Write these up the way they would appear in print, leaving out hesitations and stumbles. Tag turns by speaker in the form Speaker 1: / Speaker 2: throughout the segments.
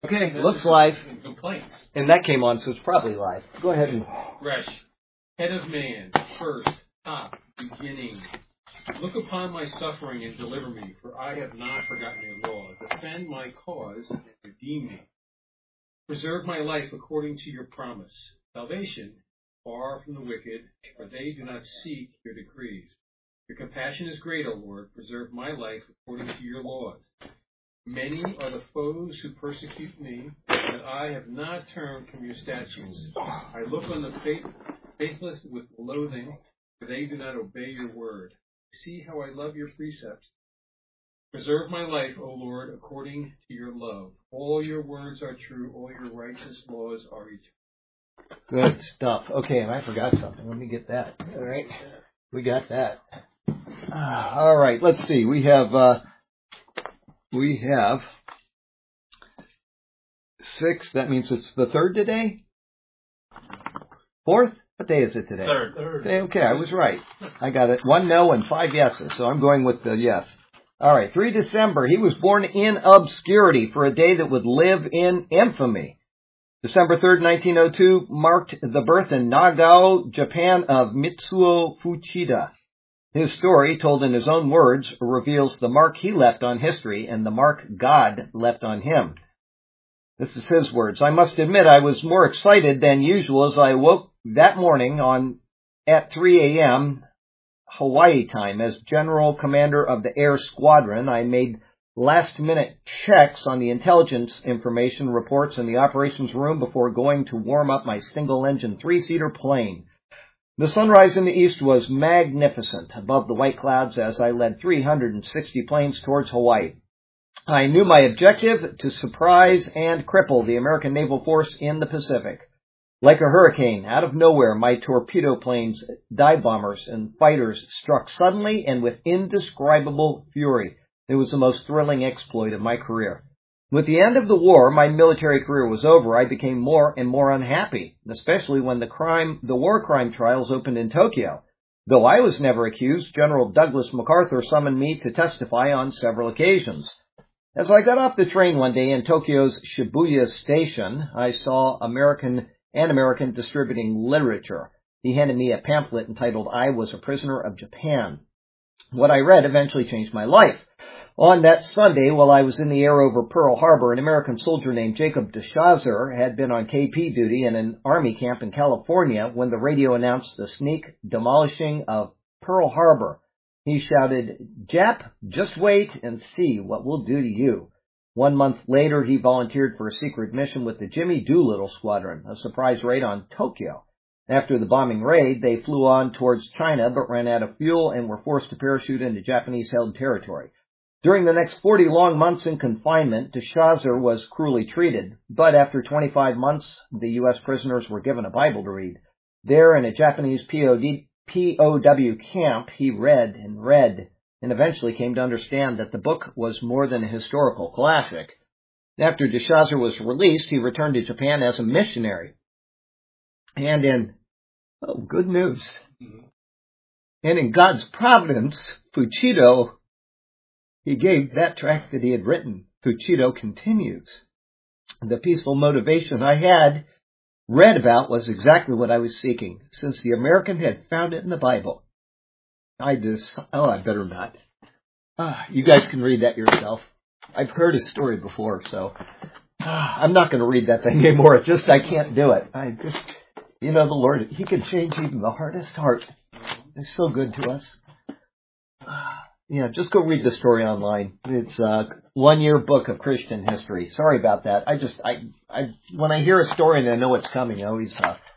Speaker 1: Okay, looks live.
Speaker 2: Complaints.
Speaker 1: And that came on, so it's probably live. Go ahead and...
Speaker 2: Resh, head of man, first, top, beginning. Look upon my suffering and deliver me, for I have not forgotten your law. Defend my cause and redeem me. Preserve my life according to your promise. Salvation, far from the wicked, for they do not seek your decrees. Your compassion is great, O Lord. Preserve my life according to your laws. Many are the foes who persecute me, but I have not turned from your statutes. I look on the faithless with loathing, for they do not obey your word. See how I love your precepts. Preserve my life, O Lord, according to your love. All your words are true. All your righteous laws are eternal.
Speaker 1: Good stuff. Okay, and I forgot something. Let me get that. All right. We got that. All right, let's see. We have 6. That means it's the 3rd today? 4th? What day is it today?
Speaker 2: 3rd.
Speaker 1: Okay, I was right. I got it. 1 no and 5 yeses, so I'm going with the yes. All right, 3 December. He was born in obscurity for a day that would live in infamy. December 3rd, 1902, marked the birth in Nagao, Japan, of Mitsuo Fuchida. His story, told in his own words, reveals the mark he left on history and the mark God left on him. This is his words. I must admit I was more excited than usual as I woke that morning at 3 a.m. Hawaii time. As General Commander of the Air Squadron, I made last-minute checks on the intelligence information reports in the operations room before going to warm up my single-engine 3-seater plane. The sunrise in the east was magnificent above the white clouds as I led 360 planes towards Hawaii. I knew my objective: to surprise and cripple the American naval force in the Pacific. Like a hurricane, out of nowhere, my torpedo planes, dive bombers, and fighters struck suddenly and with indescribable fury. It was the most thrilling exploit of my career. With the end of the war, my military career was over. I became more and more unhappy, especially when the war crime trials opened in Tokyo. Though I was never accused, General Douglas MacArthur summoned me to testify on several occasions. As I got off the train one day in Tokyo's Shibuya station, I saw American distributing literature. He handed me a pamphlet entitled I Was a Prisoner of Japan. What I read eventually changed my life. On that Sunday, while I was in the air over Pearl Harbor, an American soldier named Jacob DeShazer had been on KP duty in an army camp in California when the radio announced the sneak demolishing of Pearl Harbor. He shouted, "Jap, just wait and see what we'll do to you." 1 month later, he volunteered for a secret mission with the Jimmy Doolittle Squadron, a surprise raid on Tokyo. After the bombing raid, they flew on towards China but ran out of fuel and were forced to parachute into Japanese-held territory. During the next 40 long months in confinement, DeShazer was cruelly treated, but after 25 months, the U.S. prisoners were given a Bible to read. There, in a Japanese POW camp, he read and eventually came to understand that the book was more than a historical classic. After DeShazer was released, he returned to Japan as a missionary. And good news. And in God's providence, Fuchida, he gave that tract that he had written. Fuchida continues. The peaceful motivation I had read about was exactly what I was seeking, since the American had found it in the Bible. I better not. You guys can read that yourself. I've heard his story before, so I'm not going to read that thing anymore. It's just I can't do it. The Lord, He can change even the hardest heart. He's so good to us. Just go read the story online. It's a 1-year book of Christian history. Sorry about that. When I hear a story and I know it's coming, I always,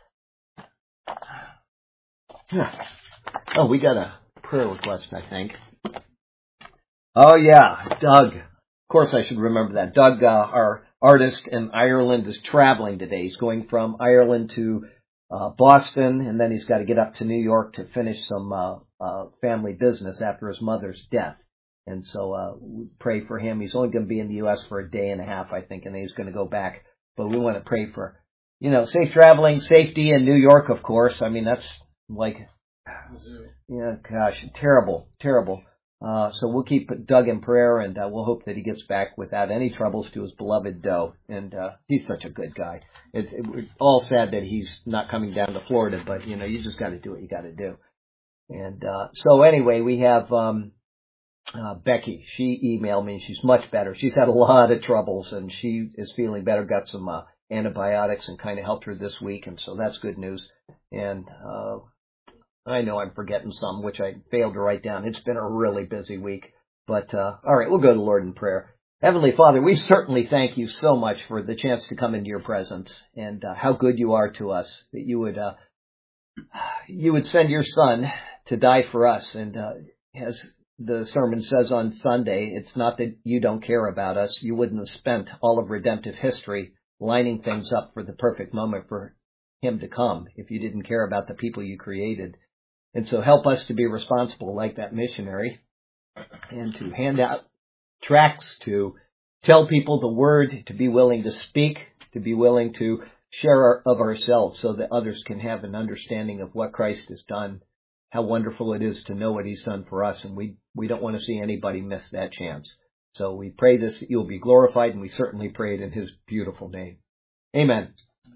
Speaker 1: Oh, we got a prayer request, I think. Oh yeah, Doug. Of course I should remember that. Doug, our artist in Ireland, is traveling today. He's going from Ireland to Boston, and then he's got to get up to New York to finish some family business after his mother's death. And so we pray for him. He's only going to be in the U.S. for a day and a half, I think, and then he's going to go back. But we want to pray for, safe traveling, safety in New York, of course. I mean, that's like, terrible. So we'll keep Doug in prayer, and we'll hope that he gets back without any troubles to his beloved Doe. And he's such a good guy. We're all sad that he's not coming down to Florida, but, you just got to do what you got to do. And so anyway, we have Becky. She emailed me. She's much better. She's had a lot of troubles, and she is feeling better. Got some antibiotics and kind of helped her this week, and so that's good news. And I know I'm forgetting some, which I failed to write down. It's been a really busy week. But, all right, we'll go to the Lord in prayer. Heavenly Father, we certainly thank you so much for the chance to come into your presence and how good you are to us, that you would send your Son to die for us. And as the sermon says on Sunday, it's not that you don't care about us. You wouldn't have spent all of redemptive history lining things up for the perfect moment for him to come if you didn't care about the people you created. And so help us to be responsible like that missionary and to hand out tracts, to tell people the word, to be willing to speak, to be willing to share of ourselves so that others can have an understanding of what Christ has done, how wonderful it is to know what he's done for us. And we don't want to see anybody miss that chance. So we pray this, that you'll be glorified, and we certainly pray it in his beautiful name. Amen.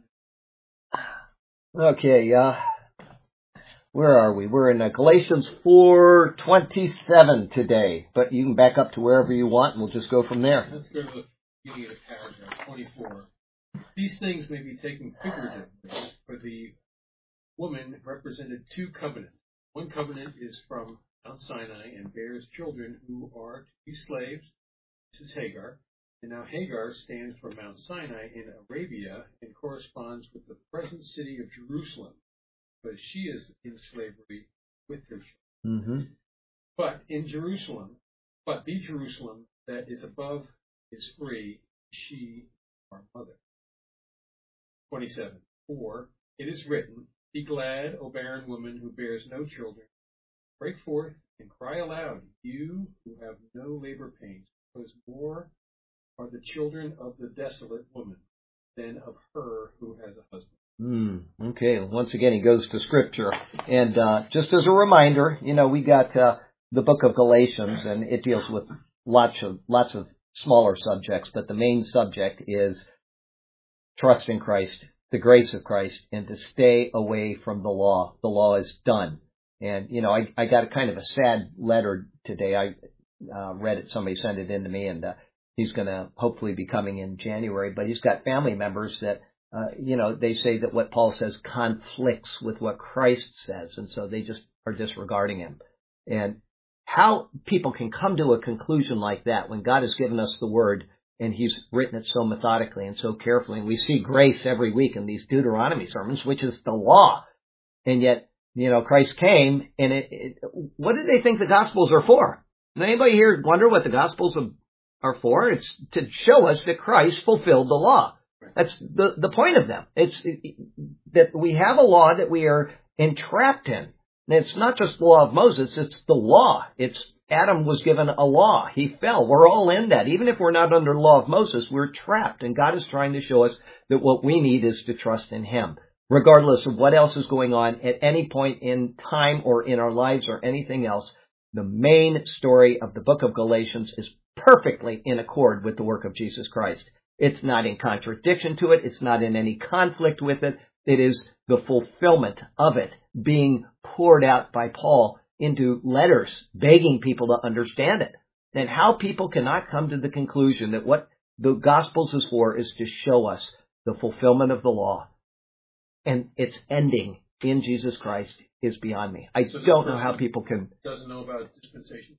Speaker 1: Okay, where are we? We're in Galatians 4:27 today, but you can back up to wherever you want, and we'll just go from there.
Speaker 2: Let's go to the beginning of paragraph 24. These things may be taken figuratively, for the woman represented two covenants. One covenant is from Mount Sinai and bears children who are to be slaves. This is Hagar. And now Hagar stands for Mount Sinai in Arabia and corresponds with the present city of Jerusalem, but she is in slavery with her children.
Speaker 1: Mm-hmm.
Speaker 2: But the Jerusalem that is above is free, she our mother. 27. For it is written, be glad, O barren woman who bears no children. Break forth and cry aloud, you who have no labor pains, because more are the children of the desolate woman than of her who has a husband.
Speaker 1: Okay. Once again, he goes to Scripture. And just as a reminder, we got the book of Galatians, and it deals with lots of smaller subjects, but the main subject is trust in Christ, the grace of Christ, and to stay away from the law. The law is done. And, I got a kind of a sad letter today. I read it. Somebody sent it in to me, and he's going to hopefully be coming in January, but he's got family members that they say that what Paul says conflicts with what Christ says, and so they just are disregarding him. And how people can come to a conclusion like that when God has given us the Word and he's written it so methodically and so carefully, and we see grace every week in these Deuteronomy sermons, which is the law, and yet, Christ came, and what do they think the Gospels are for? Does anybody here wonder what the Gospels are for? It's to show us that Christ fulfilled the law. That's the point of them. It's that we have a law that we are entrapped in. And it's not just the law of Moses, it's the law. Adam was given a law. He fell. We're all in that. Even if we're not under the law of Moses, we're trapped. And God is trying to show us that what we need is to trust in him, regardless of what else is going on at any point in time or in our lives or anything else. The main story of the book of Galatians is perfectly in accord with the work of Jesus Christ. It's not in contradiction to it. It's not in any conflict with it. It is the fulfillment of it being poured out by Paul into letters, begging people to understand it. And how people cannot come to the conclusion that what the Gospels is for is to show us the fulfillment of the law and its ending in Jesus Christ is beyond me. I don't know how people can...
Speaker 2: Doesn't know about dispensation?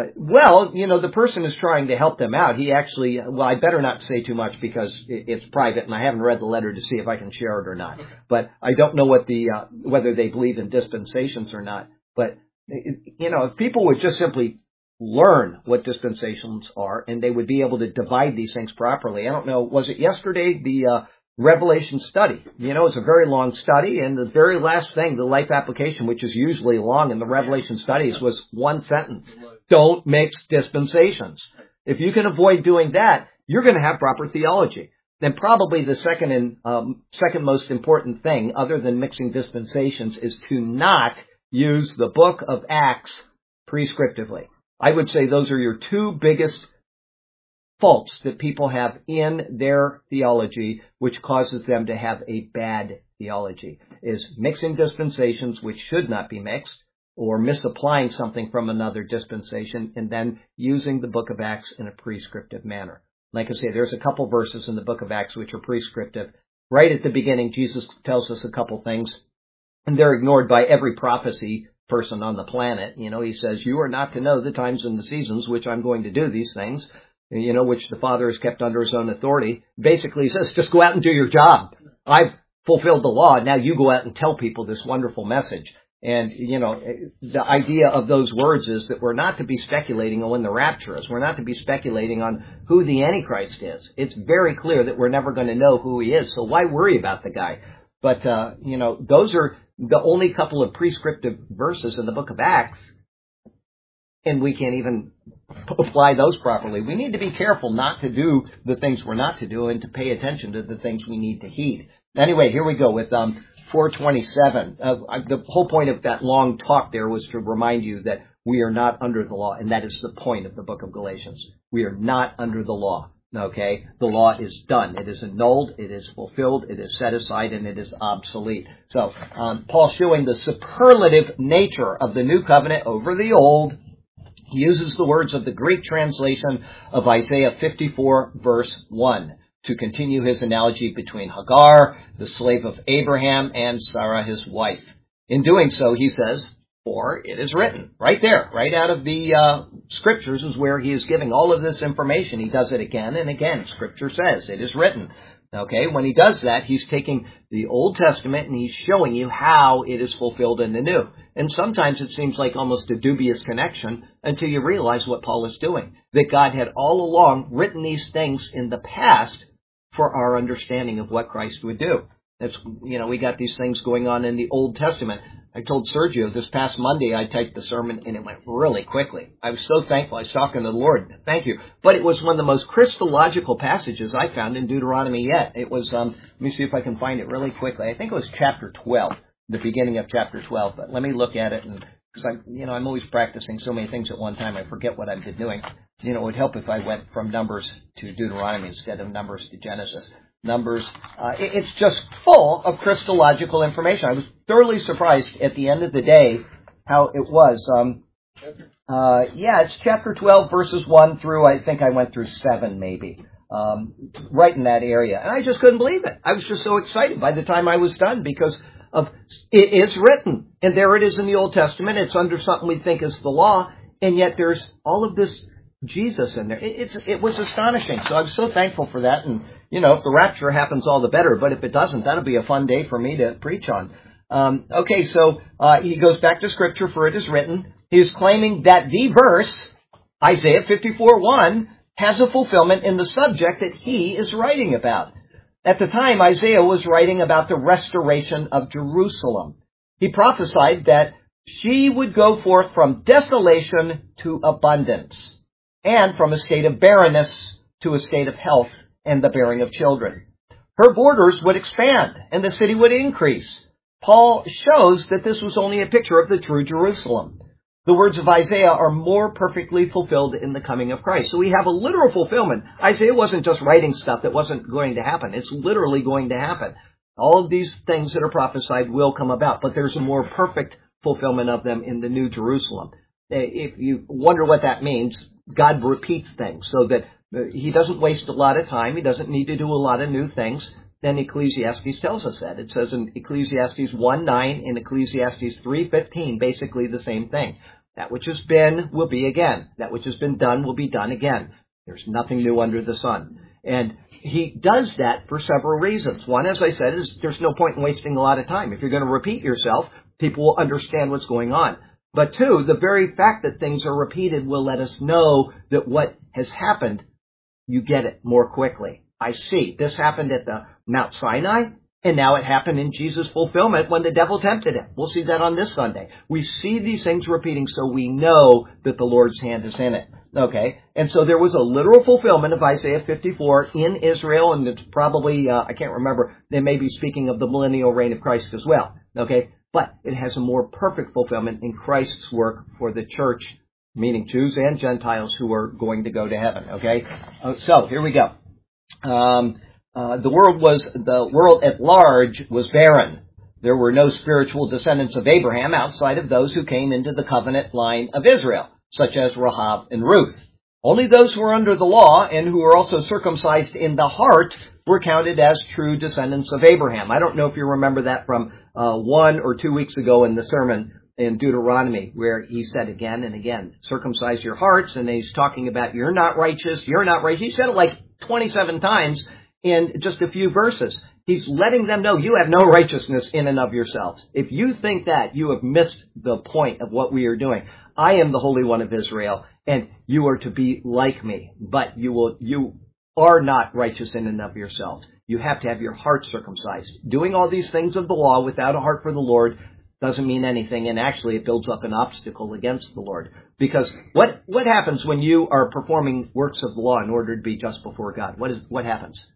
Speaker 1: The person is trying to help them out. He actually, I better not say too much because it's private and I haven't read the letter to see if I can share it or not. Okay. But I don't know whether they believe in dispensations or not. But, if people would just simply learn what dispensations are and they would be able to divide these things properly. I don't know, was it yesterday, the Revelation study? It's a very long study, and the very last thing, the life application, which is usually long in the Revelation studies, was one sentence. Don't mix dispensations. If you can avoid doing that, you're going to have proper theology. Then probably the second most important thing, other than mixing dispensations, is to not use the book of Acts prescriptively. I would say those are your two biggest faults that people have in their theology, which causes them to have a bad theology, is mixing dispensations which should not be mixed, or misapplying something from another dispensation, and then using the book of Acts in a prescriptive manner. Like I say, there's a couple verses in the book of Acts which are prescriptive. Right at the beginning, Jesus tells us a couple things, and they're ignored by every prophecy person on the planet. He says, you are not to know the times and the seasons which I'm going to do these things, which the Father has kept under his own authority. Basically, he says, just go out and do your job. I've fulfilled the law. Now you go out and tell people this wonderful message. And, the idea of those words is that we're not to be speculating on when the rapture is. We're not to be speculating on who the Antichrist is. It's very clear that we're never going to know who he is. So why worry about the guy? But, those are the only couple of prescriptive verses in the book of Acts. And we can't even apply those properly. We need to be careful not to do the things we're not to do and to pay attention to the things we need to heed. Anyway, here we go with 427. The whole point of that long talk there was to remind you that we are not under the law, and that is the point of the book of Galatians. We are not under the law. Okay? The law is done. It is annulled, it is fulfilled, it is set aside, and it is obsolete. So, Paul, showing the superlative nature of the new covenant over the old, he uses the words of the Greek translation of Isaiah 54, verse 1, to continue his analogy between Hagar, the slave of Abraham, and Sarah, his wife. In doing so, he says, for it is written. Right there, right out of the Scriptures is where he is giving all of this information. He does it again and again. Scripture says, it is written. Okay, when he does that, he's taking the Old Testament and he's showing you how it is fulfilled in the New. And sometimes it seems like almost a dubious connection until you realize what Paul is doing. That God had all along written these things in the past for our understanding of what Christ would do. That's, we got these things going on in the Old Testament. I told Sergio this past Monday I typed the sermon and it went really quickly. I was so thankful. I was talking to the Lord. Thank you. But it was one of the most Christological passages I found in Deuteronomy yet. It was, let me see if I can find it really quickly. I think it was chapter 12, the beginning of chapter 12. But let me look at it, and because I'm always practicing so many things at one time, I forget what I've been doing. It would help if I went from Numbers to Deuteronomy instead of Numbers to Genesis. Numbers, it's just full of Christological information. I was thoroughly surprised at the end of the day how it was. It's chapter 12, verses 1 through, I think I went through 7 maybe, right in that area. And I just couldn't believe it. I was just so excited by the time I was done because of it is written. And there it is in the Old Testament. It's under something we think is the law. And yet there's all of this Jesus in there. It was astonishing. So I'm so thankful for that. And, if the rapture happens, all the better. But if it doesn't, that'll be a fun day for me to preach on. So he goes back to Scripture, for it is written. He is claiming that the verse, Isaiah 54:1, has a fulfillment in the subject that he is writing about. At the time, Isaiah was writing about the restoration of Jerusalem. He prophesied that she would go forth from desolation to abundance, and from a state of barrenness to a state of health and the bearing of children. Her borders would expand, and the city would increase. Paul shows that this was only a picture of the true Jerusalem. The words of Isaiah are more perfectly fulfilled in the coming of Christ. So we have a literal fulfillment. Isaiah wasn't just writing stuff that wasn't going to happen. It's literally going to happen. All of these things that are prophesied will come about, but there's a more perfect fulfillment of them in the New Jerusalem. If you wonder what that means, God repeats things so that he doesn't waste a lot of time. He doesn't need to do a lot of new things. Then Ecclesiastes tells us that. It says in Ecclesiastes 1:9 and Ecclesiastes 3:15, basically the same thing. That which has been will be again. That which has been done will be done again. There's nothing new under the sun. And he does that for several reasons. One, as I said, is there's no point in wasting a lot of time. If you're going to repeat yourself, people will understand what's going on. But two, the very fact that things are repeated will let us know that what has happened, you get it more quickly. I see. This happened at the Mount Sinai, and now it happened in Jesus' fulfillment when the devil tempted him. We'll see that on this Sunday. We see these things repeating, so we know that the Lord's hand is in it. Okay, and so there was a literal fulfillment of Isaiah 54 in Israel, and it's probably, I can't remember, they may be speaking of the millennial reign of Christ as well. Okay, but it has a more perfect fulfillment in Christ's work for the church meaning Jews and Gentiles who are going to go to heaven. Okay, so here we go. The world at large was barren. There were no spiritual descendants of Abraham outside of those who came into the covenant line of Israel, such as Rahab and Ruth. Only those who were under the law and who were also circumcised in the heart were counted as true descendants of Abraham. I don't know if you remember that from 1 or 2 weeks ago in the sermon in Deuteronomy, where he said again and again, circumcise your hearts, and he's talking about you're not righteous. He said it like 27 times in just a few verses. He's letting them know you have no righteousness in and of yourselves. If you think that, you have missed the point of what we are doing. I am the Holy One of Israel, and you are to be like me, but you are not righteous in and of yourselves. You have to have your heart circumcised. Doing all these things of the law without a heart for the Lord doesn't mean anything, and actually it builds up an obstacle against the Lord. Because what happens when you are performing works of the law in order to be just before God? What happens?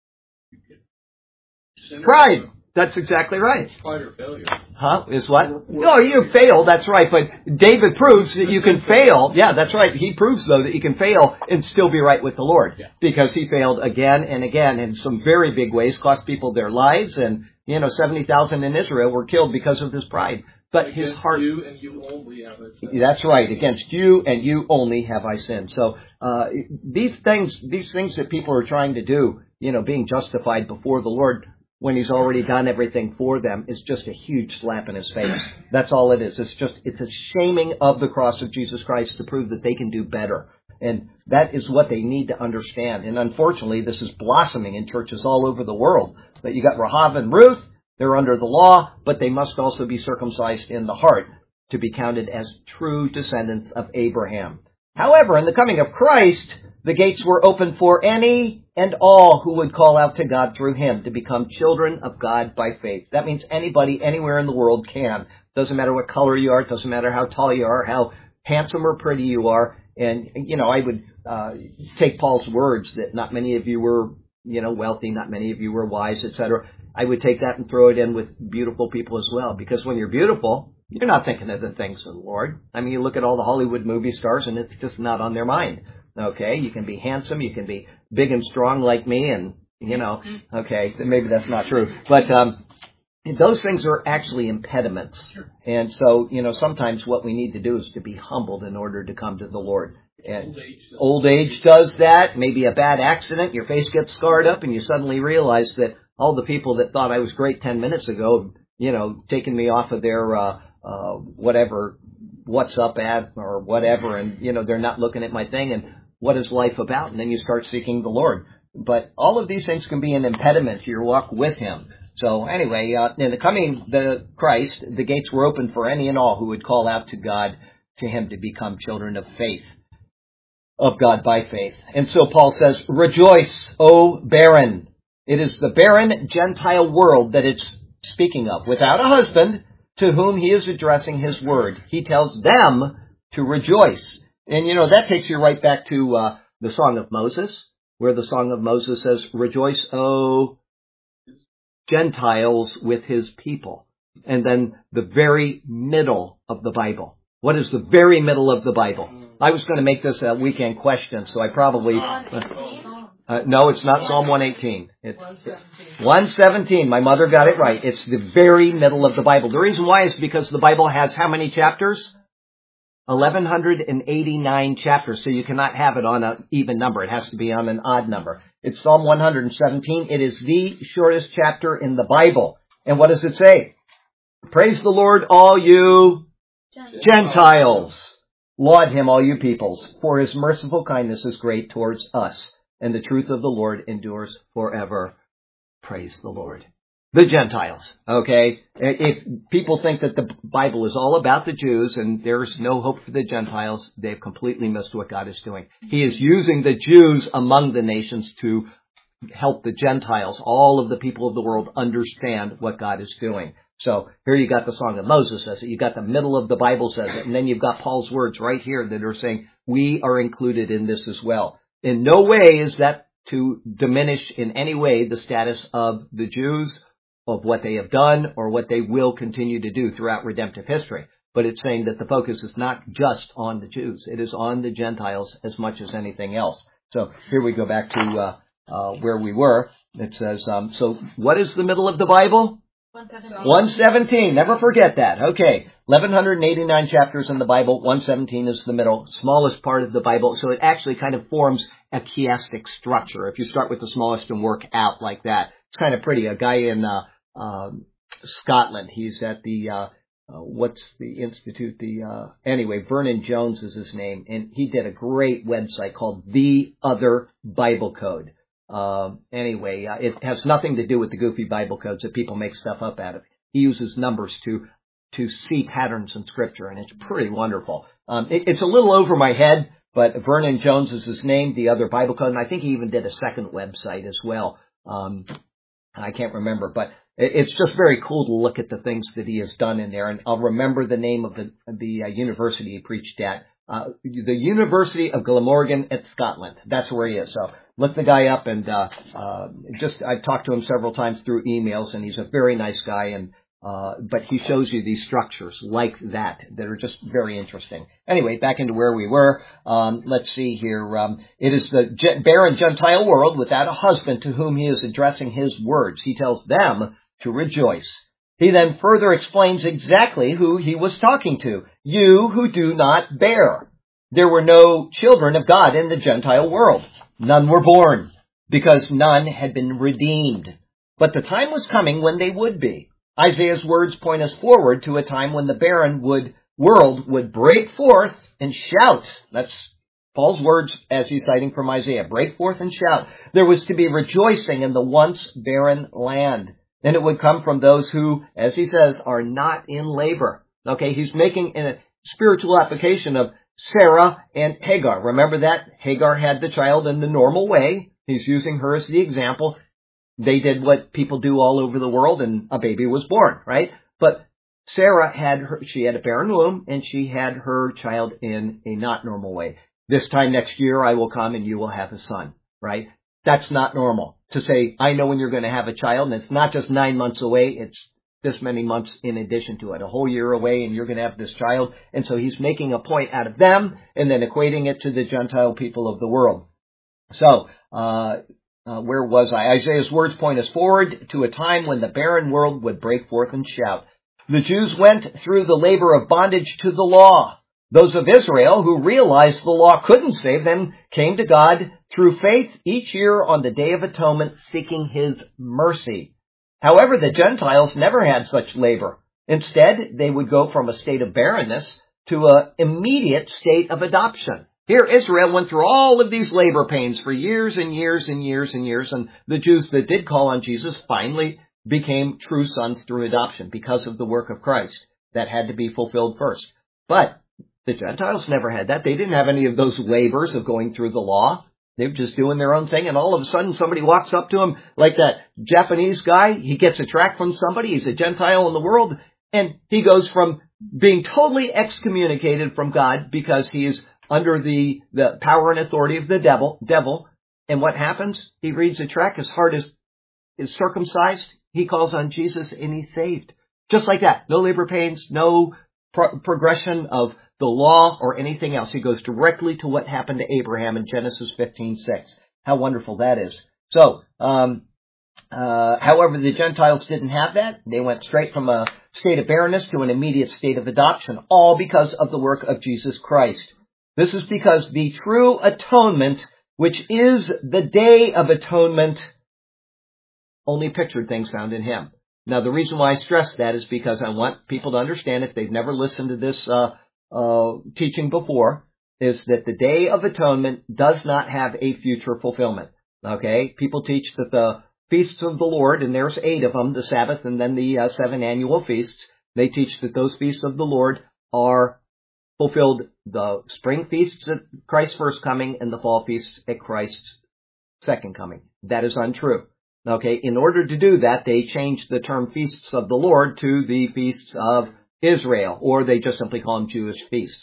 Speaker 1: Pride. That's exactly right.
Speaker 2: Pride or failure.
Speaker 1: Huh? Is what? No, you fail, that's right. But David proves that you can fail. Yeah, that's right. He proves, though, that you can fail and still be right with the Lord. Yeah. Because he failed again and again in some very big ways, cost people their lives, and 70,000 in Israel were killed because of his pride. But
Speaker 2: against
Speaker 1: his heart.
Speaker 2: You and you only have I sinned.
Speaker 1: That's right. Against you and you only have I sinned. So these things that people are trying to do, being justified before the Lord when he's already done everything for them, is just a huge slap in his face. That's all it is. It's a shaming of the cross of Jesus Christ to prove that they can do better. And that is what they need to understand. And unfortunately, this is blossoming in churches all over the world. But you got Rahab and Ruth, they're under the law, but they must also be circumcised in the heart to be counted as true descendants of Abraham. However, in the coming of Christ, the gates were open for any and all who would call out to God through him to become children of God by faith. That means anybody, anywhere in the world can. Doesn't matter what color you are. It doesn't matter how tall you are, how handsome or pretty you are. And, I would take Paul's words that not many of you were, wealthy, not many of you were wise, etc. I would take that and throw it in with beautiful people as well. Because when you're beautiful, you're not thinking of the things of the Lord. I mean, you look at all the Hollywood movie stars and it's just not on their mind. Okay, you can be handsome, you can be big and strong like me, and, okay, maybe that's not true. But those things are actually impediments. And so, sometimes what we need to do is to be humbled in order to come to the Lord. And old age does that. Maybe a bad accident, your face gets scarred up, and you suddenly realize that all the people that thought I was great 10 minutes ago, taking me off of their whatever, what's up ad or whatever, and, they're not looking at my thing, and what is life about? And then you start seeking the Lord. But all of these things can be an impediment to your walk with him. So anyway, in the coming the Christ, the gates were open for any and all who would call out to God, to him, to become children of faith, of God by faith. And so Paul says, rejoice, O barren. It is the barren Gentile world that it's speaking of, without a husband, to whom he is addressing his word. He tells them to rejoice. And, that takes you right back to the Song of Moses, where the Song of Moses says, rejoice, O Gentiles, with his people. And then the very middle of the Bible. What is the very middle of the Bible? I was going to make this a weekend question, so I probably... no, it's not Psalm 118. It's 117. My mother got it right. It's the very middle of the Bible. The reason why is because the Bible has how many chapters? 1,189 chapters, so you cannot have it on an even number. It has to be on an odd number. It's Psalm 117. It is the shortest chapter in the Bible. And what does it say? Praise the Lord, all you Gentiles. Laud him, all you peoples, for his merciful kindness is great towards us, and the truth of the Lord endures forever. Praise the Lord. The Gentiles, okay? If people think that the Bible is all about the Jews and there's no hope for the Gentiles, they've completely missed what God is doing. He is using the Jews among the nations to help the Gentiles, all of the people of the world, understand what God is doing. So here you got the Song of Moses says it. You got the middle of the Bible says it. And then you've got Paul's words right here that are saying we are included in this as well. In no way is that to diminish in any way the status of the Jews, of what they have done or what they will continue to do throughout redemptive history. but it's saying that the focus is not just on the Jews. It is on the Gentiles as much as anything else. So here we go back to where we were. It says, so what is the middle of the Bible? 117. Never forget that. Okay. 1,189 chapters in the Bible. 117 is the middle, smallest part of the Bible. So it actually kind of forms a chiastic structure. If you start with the smallest and work out like that, it's kind of pretty. A guy in Scotland, he's at the what's the institute? Anyway, Vernon Jones is his name, and he did a great website called The Other Bible Code. Anyway, it has nothing to do with the goofy Bible codes that people make stuff up out of. He uses numbers to see patterns in Scripture, and it's pretty wonderful. It's a little over my head, but Vernon Jones is his name, The Other Bible Code, and I think he even did a second website as well. I can't remember, but it's just very cool to look at the things that he has done in there, and I'll remember the name of the university he preached at. The University of Glamorgan at Scotland. That's where he is. So look the guy up, and I've talked to him several times through emails, and he's a very nice guy, and but he shows you these structures like that are just very interesting. Anyway, back into where we were. Let's see here. It is the barren Gentile world without a husband to whom he is addressing his words. He tells them to rejoice. He then further explains exactly who he was talking to. You who do not bear. There were no children of God in the Gentile world. None were born, because none had been redeemed. But the time was coming when they would be. Isaiah's words point us forward to a time when the barren world would break forth and shout. That's Paul's words as he's citing from Isaiah. Break forth and shout. There was to be rejoicing in the once barren land. And it would come from those who, as he says, are not in labor. Okay, he's making a spiritual application of Sarah and Hagar. Remember that? Hagar had the child in the normal way. He's using her as the example. They did what people do all over the world, and a baby was born, right? But Sarah she had a barren womb, and she had her child in a not normal way. This time next year I will come and you will have a son, right? That's not normal. To say, I know when you're going to have a child, and it's not just 9 months away, it's this many months in addition to it, a whole year away, and you're going to have this child. And so he's making a point out of them and then equating it to the Gentile people of the world. So, where was I? Isaiah's words point us forward to a time when the barren world would break forth and shout. The Jews went through the labor of bondage to the law. Those of Israel who realized the law couldn't save them came to God through faith each year on the Day of Atonement, seeking His mercy. However, the Gentiles never had such labor. Instead, they would go from a state of barrenness to an immediate state of adoption. Here, Israel went through all of these labor pains for years and years and years and years, and the Jews that did call on Jesus finally became true sons through adoption because of the work of Christ. That had to be fulfilled first. But the Gentiles never had that. They didn't have any of those labors of going through the law. They were just doing their own thing, and all of a sudden somebody walks up to them, like that Japanese guy. He gets a tract from somebody. He's a Gentile in the world, and he goes from being totally excommunicated from God because he is under the power and authority of the devil. And what happens? He reads a tract. His heart is circumcised. He calls on Jesus, and he's saved. Just like that. No labor pains, no progression of the law or anything else. He goes directly to what happened to Abraham in Genesis 15:6. How wonderful that is. So, however, the Gentiles didn't have that. They went straight from a state of barrenness to an immediate state of adoption, all because of the work of Jesus Christ. This is because the true atonement, which is the Day of Atonement, only pictured things found in Him. Now, the reason why I stress that is because I want people to understand, if they've never listened to this teaching before, is that the Day of Atonement does not have a future fulfillment. Okay? People teach that the feasts of the Lord, and there's 8 of them, the Sabbath and then the 7 annual feasts, they teach that those feasts of the Lord are fulfilled, the spring feasts at Christ's first coming and the fall feasts at Christ's second coming. That is untrue. Okay? In order to do that, they changed the term feasts of the Lord to the feasts of Israel, or they just simply call them Jewish feasts.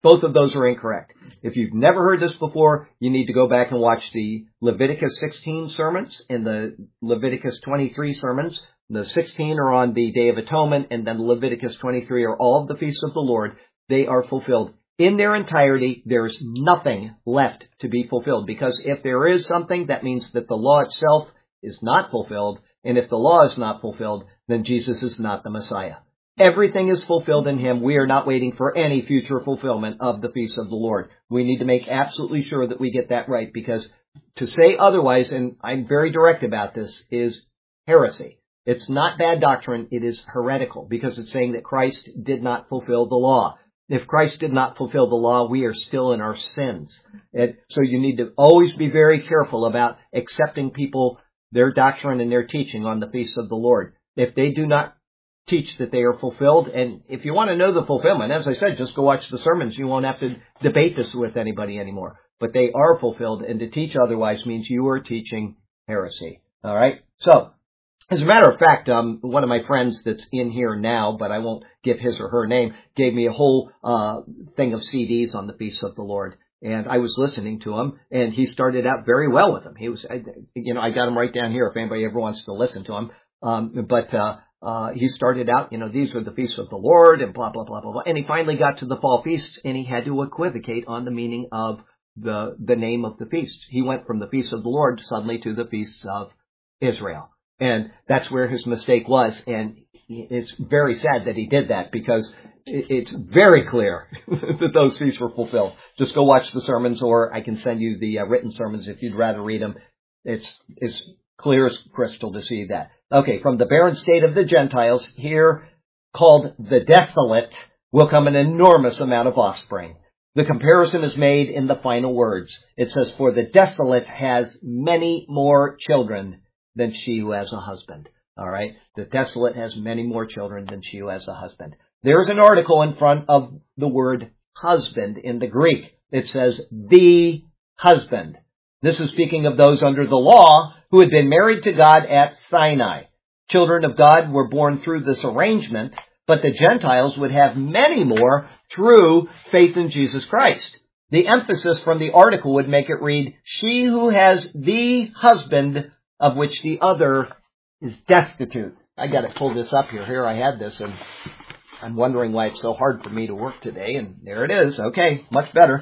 Speaker 1: Both of those are incorrect. If you've never heard this before, you need to go back and watch the Leviticus 16 sermons and the Leviticus 23 sermons. The 16 are on the Day of Atonement, and then Leviticus 23 are all of the feasts of the Lord. They are fulfilled in their entirety. There's nothing left to be fulfilled, because if there is something, that means that the law itself is not fulfilled, and if the law is not fulfilled, then Jesus is not the Messiah. Everything is fulfilled in him. We are not waiting for any future fulfillment of the feasts of the Lord. We need to make absolutely sure that we get that right, because to say otherwise, and I'm very direct about this, is heresy. It's not bad doctrine. It is heretical, because it's saying that Christ did not fulfill the law. If Christ did not fulfill the law, we are still in our sins. So you need to always be very careful about accepting people, their doctrine and their teaching on the feasts of the Lord. If they do not teach that they are fulfilled, and if you want to know the fulfillment, as I said, just go watch the sermons. You won't have to debate this with anybody anymore. But they are fulfilled, and to teach otherwise means you are teaching heresy. All right? So, as a matter of fact, one of my friends that's in here now, but I won't give his or her name, gave me a whole thing of CDs on the feasts of the Lord. And I was listening to him, and he started out very well with them. He was, I got him right down here if anybody ever wants to listen to him. He started out, these are the feasts of the Lord, and blah, blah, blah, blah, blah. And he finally got to the fall feasts, and he had to equivocate on the meaning of the name of the feasts. He went from the feasts of the Lord suddenly to the feasts of Israel. And that's where his mistake was. And it's very sad that he did that, because it's very clear that those feasts were fulfilled. Just go watch the sermons, or I can send you the written sermons if you'd rather read them. It's clear as crystal to see that. Okay, from the barren state of the Gentiles, here called the desolate, will come an enormous amount of offspring. The comparison is made in the final words. It says, for the desolate has many more children than she who has a husband. All right? The desolate has many more children than she who has a husband. There's an article in front of the word husband in the Greek. It says, the husband. This is speaking of those under the law who had been married to God at Sinai. Children of God were born through this arrangement, but the Gentiles would have many more through faith in Jesus Christ. The emphasis from the article would make it read, she who has the husband of which the other is destitute. I got to pull this up here. Here I had this, and I'm wondering why it's so hard for me to work today, and there it is. Okay, much better.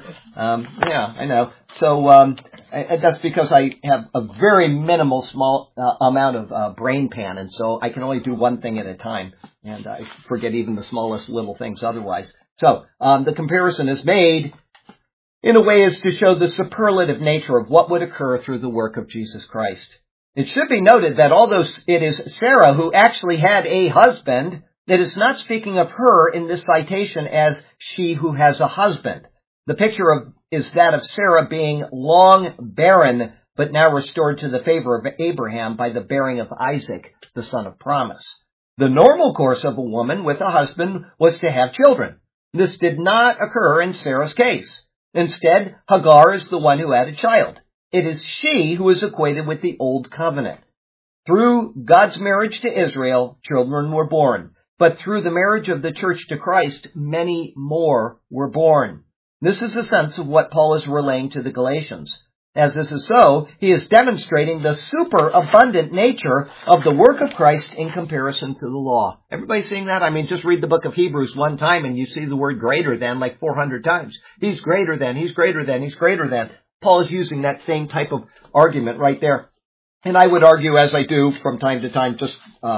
Speaker 1: Yeah, I know. So that's because I have a very minimal, small amount of brain pan, and so I can only do one thing at a time, and I forget even the smallest little things otherwise. So the comparison is made in a way as to show the superlative nature of what would occur through the work of Jesus Christ. It should be noted that although it is Sarah who actually had a husband, it is not speaking of her in this citation as she who has a husband. The picture is that of Sarah being long barren, but now restored to the favor of Abraham by the bearing of Isaac, the son of promise. The normal course of a woman with a husband was to have children. This did not occur in Sarah's case. Instead, Hagar is the one who had a child. It is she who is equated with the Old Covenant. Through God's marriage to Israel, children were born. But through the marriage of the church to Christ, many more were born. This is the sense of what Paul is relaying to the Galatians. As this is so, he is demonstrating the superabundant nature of the work of Christ in comparison to the law. Everybody seeing that? I mean, just read the book of Hebrews one time and you see the word greater than like 400 times. He's greater than, he's greater than, he's greater than. Paul is using that same type of argument right there. And I would argue, as I do from time to time, just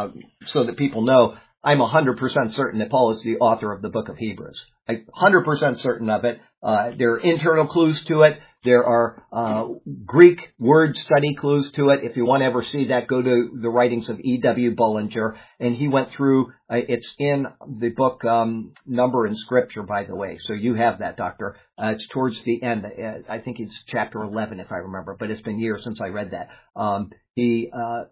Speaker 1: so that people know, I'm 100% certain that Paul is the author of the book of Hebrews. I'm 100% certain of it. There are internal clues to it. There are Greek word study clues to it. If you want to ever see that, go to the writings of E.W. Bullinger. And he went through, it's in the book Number in Scripture, by the way. So you have that, Doctor. It's towards the end. I think it's chapter 11, if I remember. But it's been years since I read that. He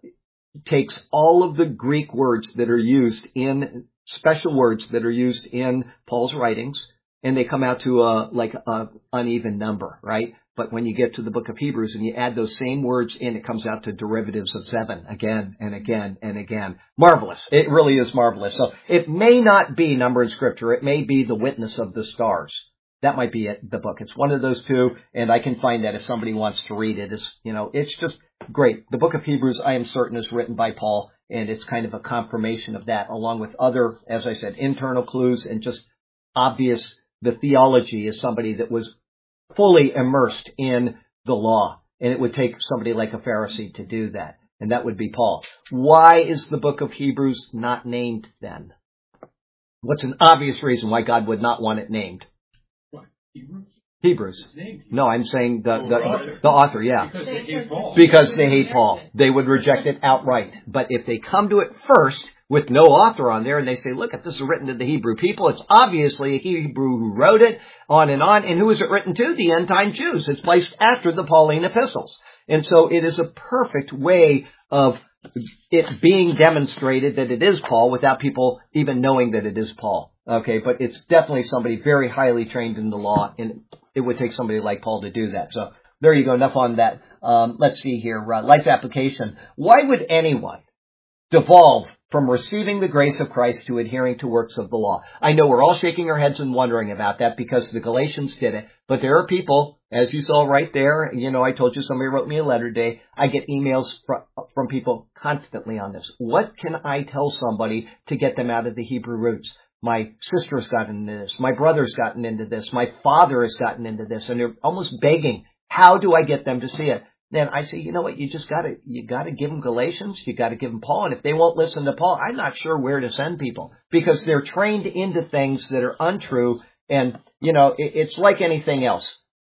Speaker 1: takes all of the Greek words that are used in, special words that are used in Paul's writings, and they come out to a uneven number, right? But when you get to the book of Hebrews and you add those same words in, it comes out to derivatives of 7 again and again and again. Marvelous. It really is marvelous. So it may not be Number in Scripture. It may be the witness of the stars. That might be it, the book. It's one of those two, and I can find that if somebody wants to read it. It's just great. The book of Hebrews, I am certain, is written by Paul, and it's kind of a confirmation of that, along with other, as I said, internal clues and just obvious. The theology is somebody that was fully immersed in the law, and it would take somebody like a Pharisee to do that, and that would be Paul. Why is the book of Hebrews not named then? What's an obvious reason why God would not want it named?
Speaker 2: What?
Speaker 1: Hebrews. No, I'm saying the author, yeah.
Speaker 2: Because they hate Paul.
Speaker 1: Because they hate Paul. They would reject it outright. But if they come to it first with no author on there and they say, look, if this is written to the Hebrew people, it's obviously a Hebrew who wrote it, on. And who is it written to? The end-time Jews. It's placed after the Pauline epistles. And so it is a perfect way of it being demonstrated that it is Paul without people even knowing that it is Paul. Okay, but it's definitely somebody very highly trained in the law, and it would take somebody like Paul to do that. So there you go. Enough on that. Let's see here. Life application. Why would anyone devolve from receiving the grace of Christ to adhering to works of the law? I know we're all shaking our heads and wondering about that because the Galatians did it. But there are people, as you saw right there, I told you somebody wrote me a letter today. I get emails from people constantly on this. What can I tell somebody to get them out of the Hebrew roots? My sister's gotten into this. My brother's gotten into this. My father has gotten into this. And they're almost begging, how do I get them to see it? Then I say, you know what? You gotta give them Galatians. You gotta give them Paul. And if they won't listen to Paul, I'm not sure where to send people because they're trained into things that are untrue. And, it's like anything else.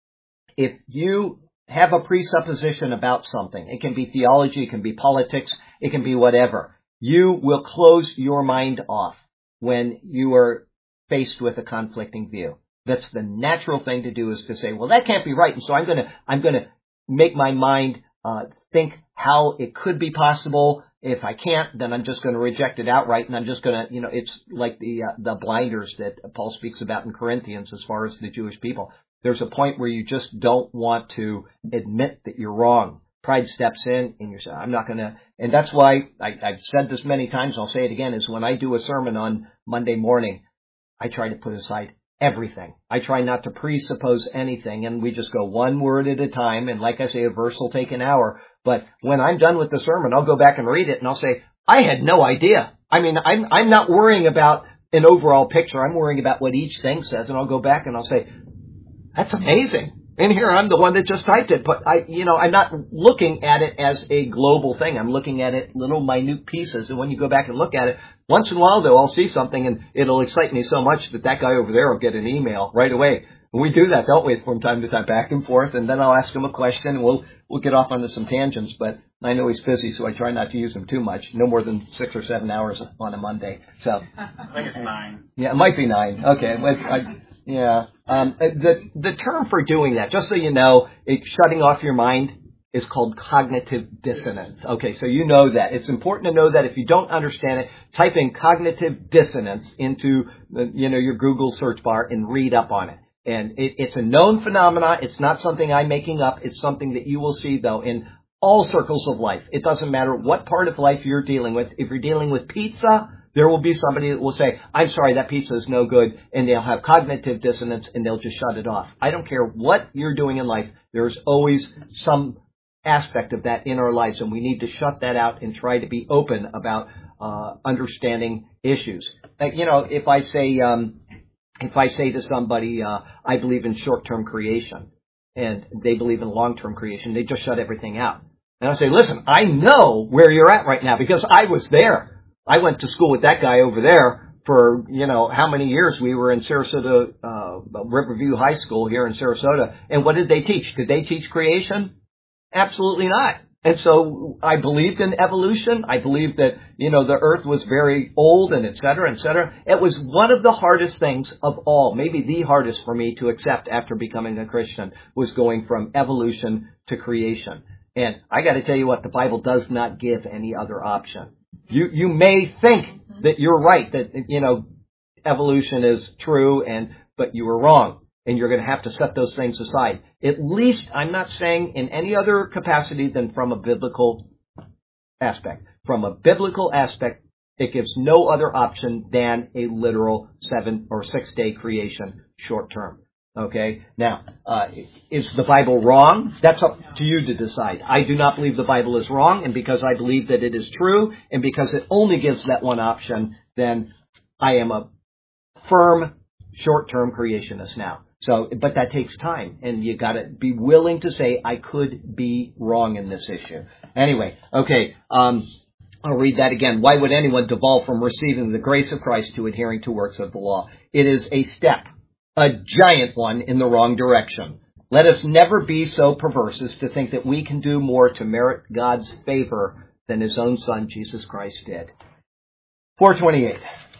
Speaker 1: If you have a presupposition about something, it can be theology, it can be politics, it can be whatever. You will close your mind off when you are faced with a conflicting view. That's the natural thing to do, is to say, well, that can't be right. And so I'm going to make my mind think how it could be possible. If I can't, then I'm just going to reject it outright, and I'm just going to, it's like the blinders that Paul speaks about in Corinthians as far as the Jewish people. There's a point where you just don't want to admit that you're wrong. Pride steps in, and you say, I'm not going to. And that's why I've said this many times, I'll say it again, is when I do a sermon on Monday morning, I try to put aside everything. I try not to presuppose anything, and we just go one word at a time. And like I say, a verse will take an hour. But when I'm done with the sermon, I'll go back and read it, and I'll say, I had no idea. I mean, I'm not worrying about an overall picture. I'm worrying about what each thing says, and I'll go back and I'll say, that's amazing. And here I'm the one that just typed it, but I'm not looking at it as a global thing. I'm looking at it little minute pieces. And when you go back and look at it, once in a while though, I'll see something and it'll excite me so much that guy over there will get an email right away. And we do that, don't we, from time to time, back and forth. And then I'll ask him a question and we'll get off onto some tangents, but I know he's busy, so I try not to use him too much. No more than 6 or 7 hours on a Monday. So
Speaker 3: I think it's 9.
Speaker 1: Yeah, it might be 9. Okay. Yeah. The term for doing that, just so you know, shutting off your mind is called cognitive dissonance. Okay, so you know that. It's important to know that. If you don't understand it, type in cognitive dissonance into your Google search bar and read up on it. And it's a known phenomena. It's not something I'm making up. It's something that you will see, though, in all circles of life. It doesn't matter what part of life you're dealing with. If you're dealing with pizza, there will be somebody that will say, I'm sorry, that pizza is no good, and they'll have cognitive dissonance, and they'll just shut it off. I don't care what you're doing in life. There's always some aspect of that in our lives, and we need to shut that out and try to be open about understanding issues. If I say to somebody, I believe in short-term creation, and they believe in long-term creation, they just shut everything out. And I say, listen, I know where you're at right now because I was there. I went to school with that guy over there for, how many years. We were in Sarasota, Riverview High School here in Sarasota. And what did they teach? Did they teach creation? Absolutely not. And so I believed in evolution. I believed that, the earth was very old and et cetera, et cetera. It was one of the hardest things of all, maybe the hardest for me to accept after becoming a Christian, was going from evolution to creation. And I got to tell you what, the Bible does not give any other option. You may think that you're right, that, evolution is true, but you were wrong. And you're going to have to set those things aside. At least, I'm not saying in any other capacity than from a biblical aspect. From a biblical aspect, it gives no other option than a literal 7 or 6 day creation short term. Okay? Now, is the Bible wrong? That's up to you to decide. I do not believe the Bible is wrong, and because I believe that it is true, and because it only gives that one option, then I am a firm short-term creationist now. So, but that takes time, and you gotta be willing to say, I could be wrong in this issue. Anyway, okay, I'll read that again. Why would anyone devolve from receiving the grace of Christ to adhering to works of the law? It is a step, a giant one, in the wrong direction. Let us never be so perverse as to think that we can do more to merit God's favor than His own Son, Jesus Christ, did. 428.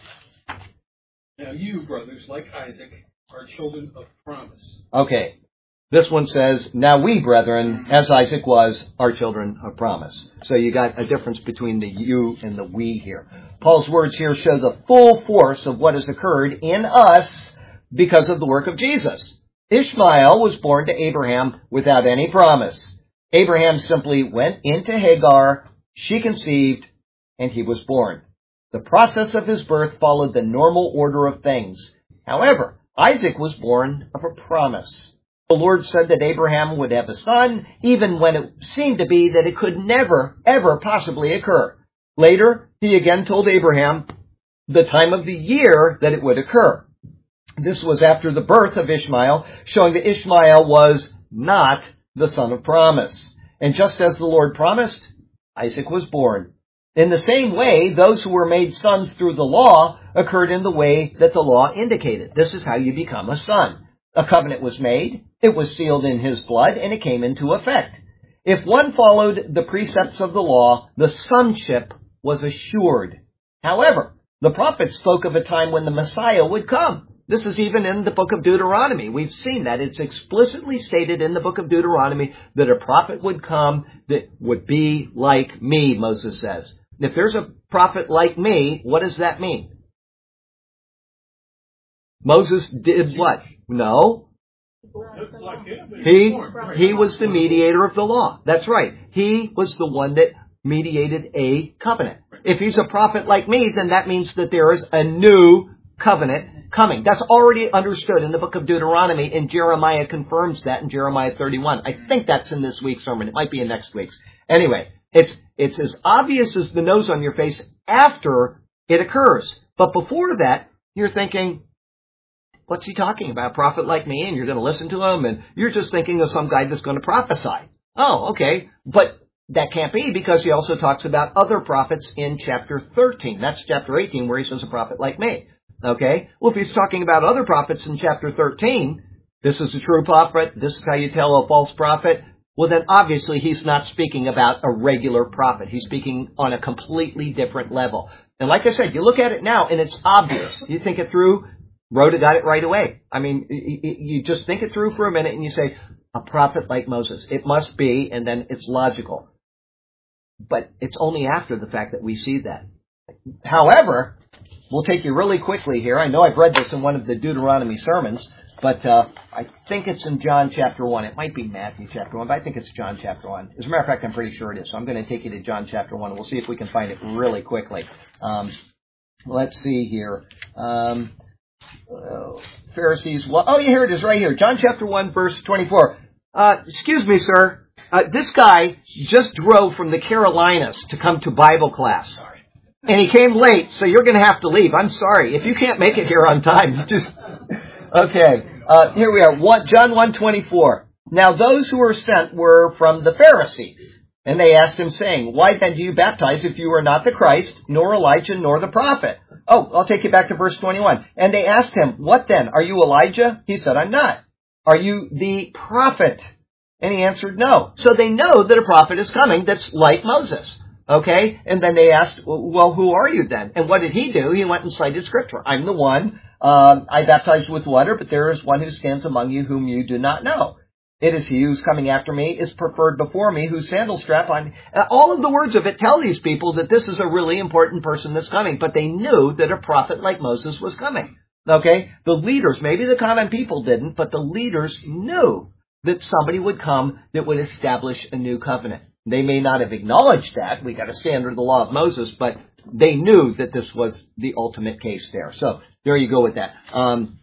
Speaker 2: Now you, brothers, like Isaac, are children of promise.
Speaker 1: Okay. This one says, now we, brethren, as Isaac was, are children of promise. So you got a difference between the you and the we here. Paul's words here show the full force of what has occurred in us because of the work of Jesus. Ishmael was born to Abraham without any promise. Abraham simply went into Hagar, she conceived, and he was born. The process of his birth followed the normal order of things. However, Isaac was born of a promise. The Lord said that Abraham would have a son, even when it seemed to be that it could never, ever possibly occur. Later, he again told Abraham the time of the year that it would occur. This was after the birth of Ishmael, showing that Ishmael was not the son of promise. And just as the Lord promised, Isaac was born. In the same way, those who were made sons through the law occurred in the way that the law indicated. This is how you become a son. A covenant was made, it was sealed in his blood, and it came into effect. If one followed the precepts of the law, the sonship was assured. However, the prophets spoke of a time when the Messiah would come. This is even in the book of Deuteronomy. We've seen that. It's explicitly stated in the book of Deuteronomy that a prophet would come that would be like me, Moses says. If there's a prophet like me, what does that mean? Moses did what? No. He was the mediator of the law. That's right. He was the one that mediated a covenant. If he's a prophet like me, then that means that there is a new covenant coming. That's already understood in the book of Deuteronomy, and Jeremiah confirms that in Jeremiah 31. I think that's in this week's sermon. It might be in next week's. Anyway, it's as obvious as the nose on your face after it occurs. But before that, you're thinking, what's he talking about? A prophet like me, and you're going to listen to him, and you're just thinking of some guy that's going to prophesy. Oh, okay. But that can't be, because he also talks about other prophets in chapter 13. That's chapter 18, where he says a prophet like me. Okay? Well, if he's talking about other prophets in chapter 13, this is a true prophet, this is how you tell a false prophet, well, then obviously he's not speaking about a regular prophet. He's speaking on a completely different level. And like I said, you look at it now, and it's obvious. You think it through, Rhoda got it right away. I mean, you just think it through for a minute, and you say, a prophet like Moses. It must be, and then it's logical. But it's only after the fact that we see that. However, we'll take you really quickly here. I know I've read this in one of the Deuteronomy sermons, but I think it's in John chapter 1. It might be Matthew chapter 1, but I think it's John chapter 1. As a matter of fact, I'm pretty sure it is. So I'm going to take you to John chapter 1. We'll see if we can find it really quickly. Let's see here. Pharisees. Well, oh, here it is right here. John chapter 1, verse 24. Excuse me, sir. This guy just drove from the Carolinas to come to Bible class. And he came late, so you're going to have to leave. I'm sorry. If you can't make it here on time, you just... Okay. Here we are. John 1:24. Now those who were sent were from the Pharisees. And they asked him, saying, why then do you baptize if you are not the Christ, nor Elijah, nor the prophet? Oh, I'll take you back to verse 21. And they asked him, what then? Are you Elijah? He said, I'm not. Are you the prophet? And he answered, no. So they know that a prophet is coming that's like Moses. Okay? And then they asked, well, who are you then? And what did he do? He went and cited Scripture. I'm the one. I baptized with water, but there is one who stands among you whom you do not know. It is he who's coming after me, is preferred before me, whose sandal strap on. All of the words of it tell these people that this is a really important person that's coming, but they knew that a prophet like Moses was coming. Okay? The leaders, maybe the common people didn't, but the leaders knew that somebody would come that would establish a new covenant. They may not have acknowledged that. We got to stay under the law of Moses, but they knew that this was the ultimate case there. So there you go with that.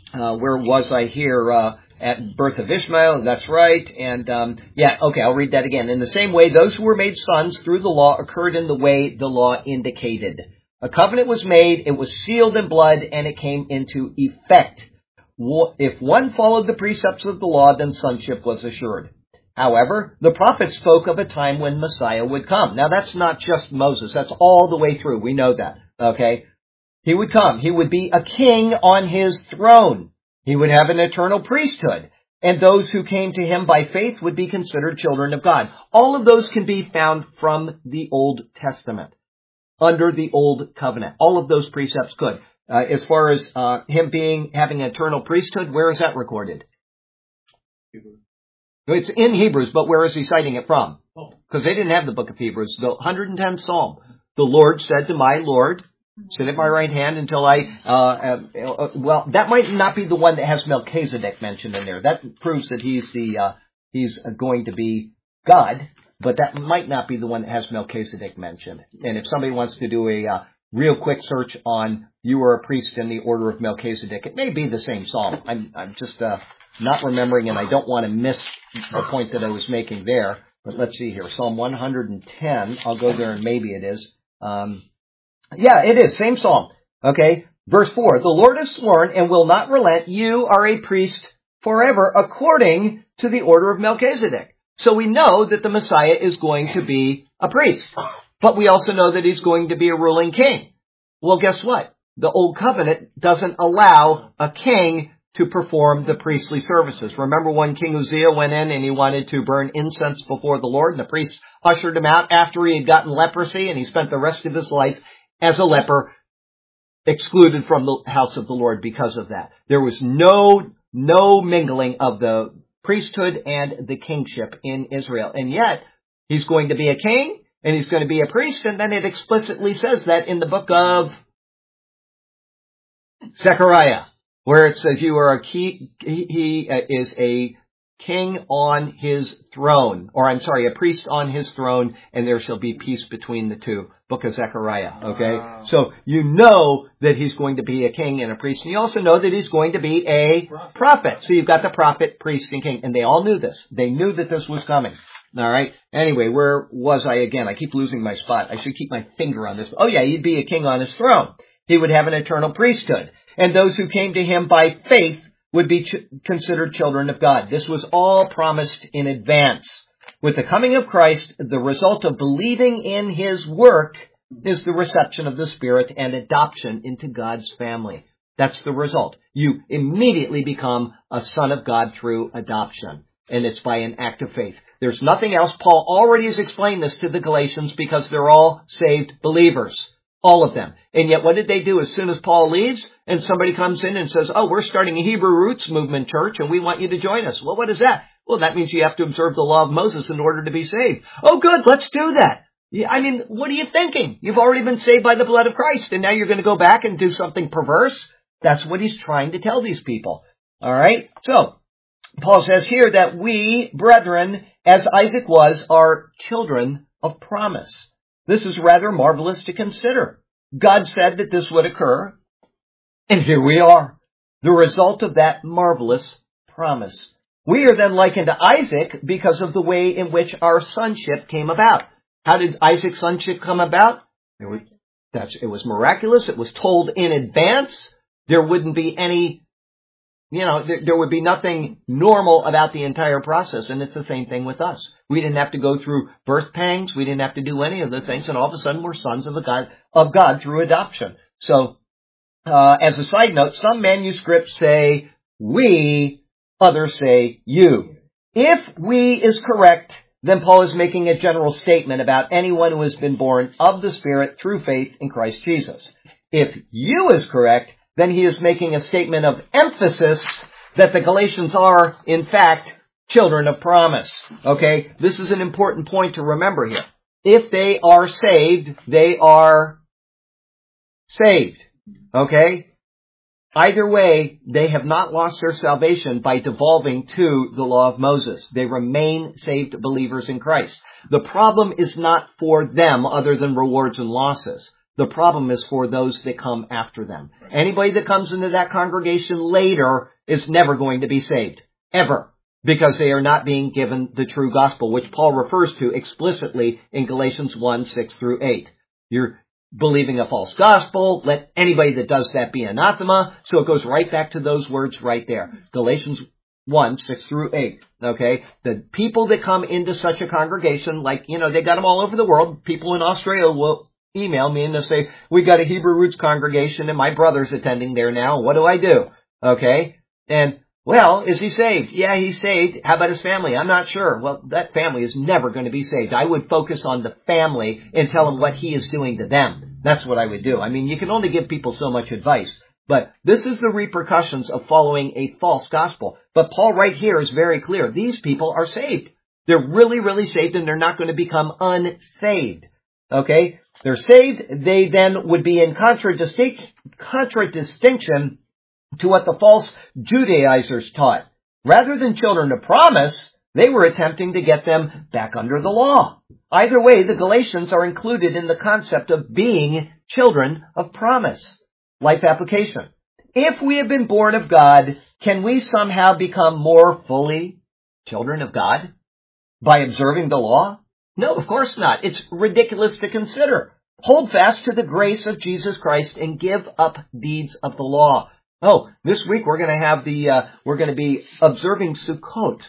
Speaker 1: where was I here? At birth of Ishmael, that's right. And, I'll read that again. In the same way, those who were made sons through the law occurred in the way the law indicated. A covenant was made, it was sealed in blood, and it came into effect. If one followed the precepts of the law, then sonship was assured. However, the prophets spoke of a time when Messiah would come. Now, that's not just Moses. That's all the way through. We know that. Okay? He would come. He would be a king on his throne. He would have an eternal priesthood. And those who came to him by faith would be considered children of God. All of those can be found from the Old Testament, under the Old Covenant. All of those precepts could. As far as him having an eternal priesthood, where is that recorded? It's in Hebrews, but where is he citing it from? Because they didn't have the book of Hebrews. The 110th Psalm. The Lord said to my Lord, sit at my right hand until that might not be the one that has Melchizedek mentioned in there. That proves that he's going to be God, but that might not be the one that has Melchizedek mentioned. And if somebody wants to do a real quick search on you are a priest in the order of Melchizedek, it may be the same psalm. I'm just not remembering, and I don't want to miss the point that I was making there. But let's see here. Psalm 110. I'll go there, and maybe it is. It is. Same psalm. Okay. Verse 4. The Lord has sworn and will not relent. You are a priest forever according to the order of Melchizedek. So we know that the Messiah is going to be a priest. But we also know that he's going to be a ruling king. Well, guess what? The Old Covenant doesn't allow a king to perform the priestly services. Remember when King Uzziah went in and he wanted to burn incense before the Lord, and the priests ushered him out after he had gotten leprosy, and he spent the rest of his life as a leper, excluded from the house of the Lord because of that. There was no mingling of the priesthood and the kingship in Israel. And yet, he's going to be a king, and he's going to be a priest, and then it explicitly says that in the book of Zechariah, where it says he is a king on his throne, a priest on his throne, and there shall be peace between the two. Book of Zechariah, okay? Wow. So you know that he's going to be a king and a priest, and you also know that he's going to be a prophet. So you've got the prophet, priest, and king, and they all knew this. They knew that this was coming. All right? Anyway, where was I again? I keep losing my spot. I should keep my finger on this. Oh yeah, he'd be a king on his throne. He would have an eternal priesthood. And those who came to him by faith would be considered children of God. This was all promised in advance. With the coming of Christ, the result of believing in his work is the reception of the Spirit and adoption into God's family. That's the result. You immediately become a son of God through adoption. And it's by an act of faith. There's nothing else. Paul already has explained this to the Galatians because they're all saved believers. All of them. And yet what did they do as soon as Paul leaves and somebody comes in and says, we're starting a Hebrew Roots Movement church and we want you to join us. Well, what is that? Well, that means you have to observe the law of Moses in order to be saved. Oh, good. Let's do that. I mean, what are you thinking? You've already been saved by the blood of Christ and now you're going to go back and do something perverse? That's what he's trying to tell these people. All right. So Paul says here that we, brethren, as Isaac was, are children of promise. This is rather marvelous to consider. God said that this would occur, and here we are, the result of that marvelous promise. We are then likened to Isaac because of the way in which our sonship came about. How did Isaac's sonship come about? It was miraculous. It was told in advance. There wouldn't be any, there would be nothing normal about the entire process, and it's the same thing with us. We didn't have to go through birth pangs. We didn't have to do any of the things, and all of a sudden we're sons of God through adoption. So, as a side note, some manuscripts say we, others say you. If we is correct, then Paul is making a general statement about anyone who has been born of the Spirit through faith in Christ Jesus. If you is correct, then he is making a statement of emphasis that the Galatians are, in fact, children of promise. Okay? This is an important point to remember here. If they are saved, they are saved. Okay? Either way, they have not lost their salvation by devolving to the law of Moses. They remain saved believers in Christ. The problem is not for them other than rewards and losses. The problem is for those that come after them. Anybody that comes into that congregation later is never going to be saved. Ever. Because they are not being given the true gospel, which Paul refers to explicitly in Galatians 1, 6 through 8. You're believing a false gospel. Let anybody that does that be anathema. So it goes right back to those words right there. Galatians 1, 6 through 8. Okay? The people that come into such a congregation, like, they got them all over the world. People in Australia will email me and they'll say, we got a Hebrew Roots congregation and my brother's attending there now. What do I do? Okay? And, well, is he saved? Yeah, he's saved. How about his family? I'm not sure. Well, that family is never going to be saved. I would focus on the family and tell them what he is doing to them. That's what I would do. I mean, you can only give people so much advice. But this is the repercussions of following a false gospel. But Paul right here is very clear. These people are saved. They're really, really saved, and they're not going to become unsaved. Okay? They're saved. They then would be in contradistinction to what the false Judaizers taught. Rather than children of promise, they were attempting to get them back under the law. Either way, the Galatians are included in the concept of being children of promise. Life application. If we have been born of God, can we somehow become more fully children of God by observing the law? No, of course not. It's ridiculous to consider. Hold fast to the grace of Jesus Christ and give up deeds of the law. Oh, this week we're going to be observing Sukkot.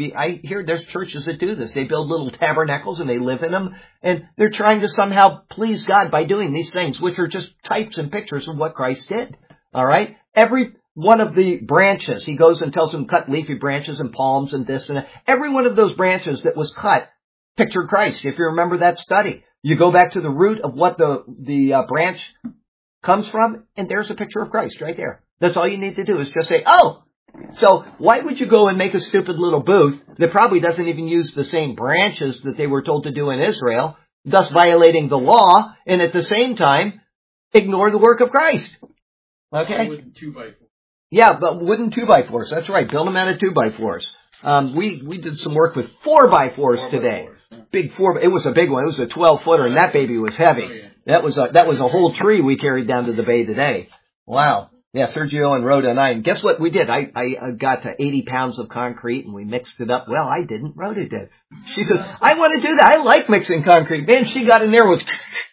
Speaker 1: I hear there's churches that do this. They build little tabernacles and they live in them, and they're trying to somehow please God by doing these things, which are just types and pictures of what Christ did. All right? Every one of the branches, he goes and tells them cut leafy branches and palms and this and that. Every one of those branches that was cut pictured Christ. If you remember that study, you go back to the root of what the branch comes from, and there's a picture of Christ right there. That's all you need to do is just say, oh, so why would you go and make a stupid little booth that probably doesn't even use the same branches that they were told to do in Israel, thus violating the law, and at the same time, ignore the work of Christ? Okay?
Speaker 2: Wooden 2x4.
Speaker 1: Yeah, but wooden 2x4s. That's right. Build them out of 2x4s. We did some work with 4x4s today. Big 4. It was a big one. It was a 12-footer, and that baby was heavy.
Speaker 2: Oh, yeah.
Speaker 1: That was a whole tree we carried down to the bay today. Wow. Yeah, Sergio and Rhoda and I. And guess what we did? I got to 80 pounds of concrete and we mixed it up. Well, I didn't. Rhoda did. She says, I want to do that. I like mixing concrete. Man, she got in there with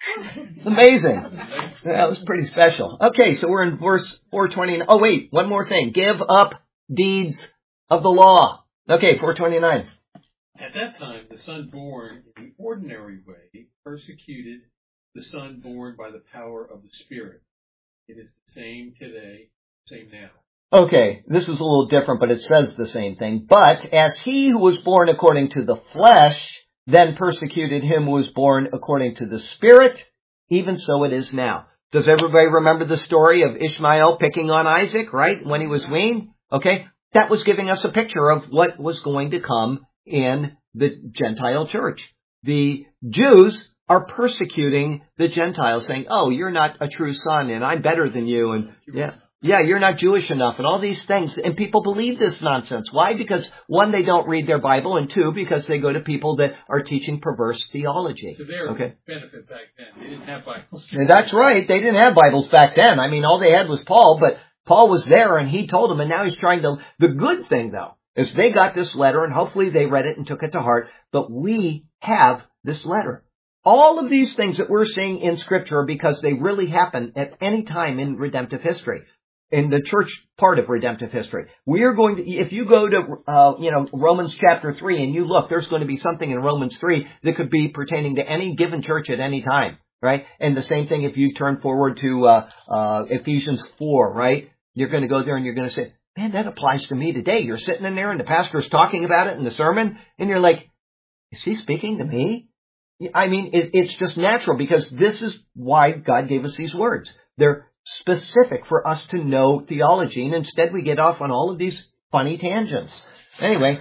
Speaker 1: amazing. That was pretty special. Okay, so we're in verse 429. Oh, wait, one more thing. Give up deeds of the law. Okay, 429.
Speaker 2: At that time, the son born in the ordinary way persecuted the son born by the power of the Spirit. It is the same today, same now.
Speaker 1: Okay, this is a little different, but it says the same thing. But as he who was born according to the flesh then persecuted him who was born according to the Spirit, even so it is now. Does everybody remember the story of Ishmael picking on Isaac, right, when he was weaned? Okay, that was giving us a picture of what was going to come in the Gentile church. The Jews are persecuting the Gentiles, saying, oh, you're not a true son, and I'm better than you, and yeah, you're not Jewish enough, and all these things. And people believe this nonsense. Why? Because, one, they don't read their Bible, and two, because they go to people that are teaching perverse theology.
Speaker 2: So their benefit back then. They didn't have Bibles.
Speaker 1: And that's right. They didn't have Bibles back then. I mean, all they had was Paul, but Paul was there, and he told them, and now he's trying to... The good thing, though, is they got this letter, and hopefully they read it and took it to heart, but we have this letter. All of these things that we're seeing in Scripture are because they really happen at any time in redemptive history, in the church part of redemptive history. We are going to, if you go to, Romans chapter 3 and you look, there's going to be something in Romans 3 that could be pertaining to any given church at any time, right? And the same thing if you turn forward to Ephesians 4, right? You're going to go there and you're going to say, man, that applies to me today. You're sitting in there and the pastor's talking about it in the sermon, and you're like, is he speaking to me? I mean, it's just natural because this is why God gave us these words. They're specific for us to know theology, and instead we get off on all of these funny tangents. Anyway,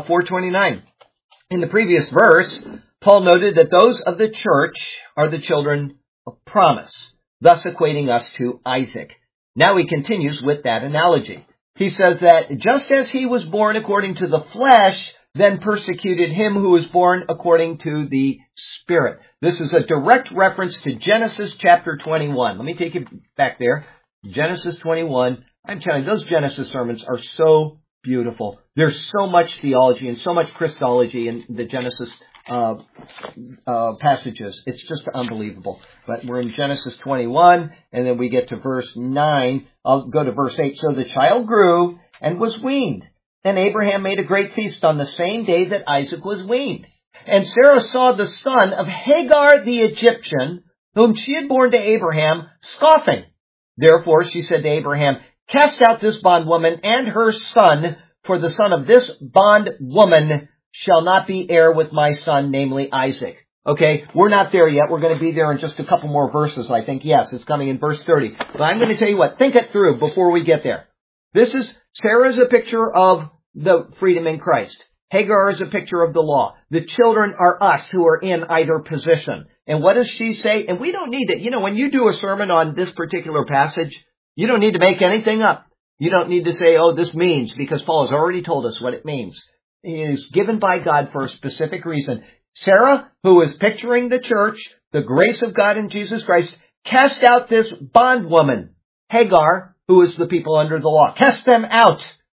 Speaker 1: 429. In the previous verse, Paul noted that those of the church are the children of promise, thus equating us to Isaac. Now he continues with that analogy. He says that just as he was born according to the flesh, then persecuted him who was born according to the Spirit. This is a direct reference to Genesis chapter 21. Let me take you back there. Genesis 21. I'm telling you, those Genesis sermons are so beautiful. There's so much theology and so much Christology in the Genesis passages. It's just unbelievable. But we're in Genesis 21, and then we get to verse 9. I'll go to verse 8. So the child grew and was weaned. And Abraham made a great feast on the same day that Isaac was weaned. And Sarah saw the son of Hagar the Egyptian, whom she had borne to Abraham, scoffing. Therefore she said to Abraham, cast out this bondwoman and her son, for the son of this bondwoman shall not be heir with my son, namely Isaac. Okay, we're not there yet. We're going to be there in just a couple more verses, I think. Yes, it's coming in verse 30. But I'm going to tell you what, think it through before we get there. Sarah is a picture of the freedom in Christ. Hagar is a picture of the law. The children are us who are in either position. And what does she say? And we don't need it. You know, when you do a sermon on this particular passage, you don't need to make anything up. You don't need to say, oh, this means, because Paul has already told us what it means. It is given by God for a specific reason. Sarah, who is picturing the church, the grace of God in Jesus Christ, cast out this bondwoman, Hagar, who is the people under the law. Cast them out.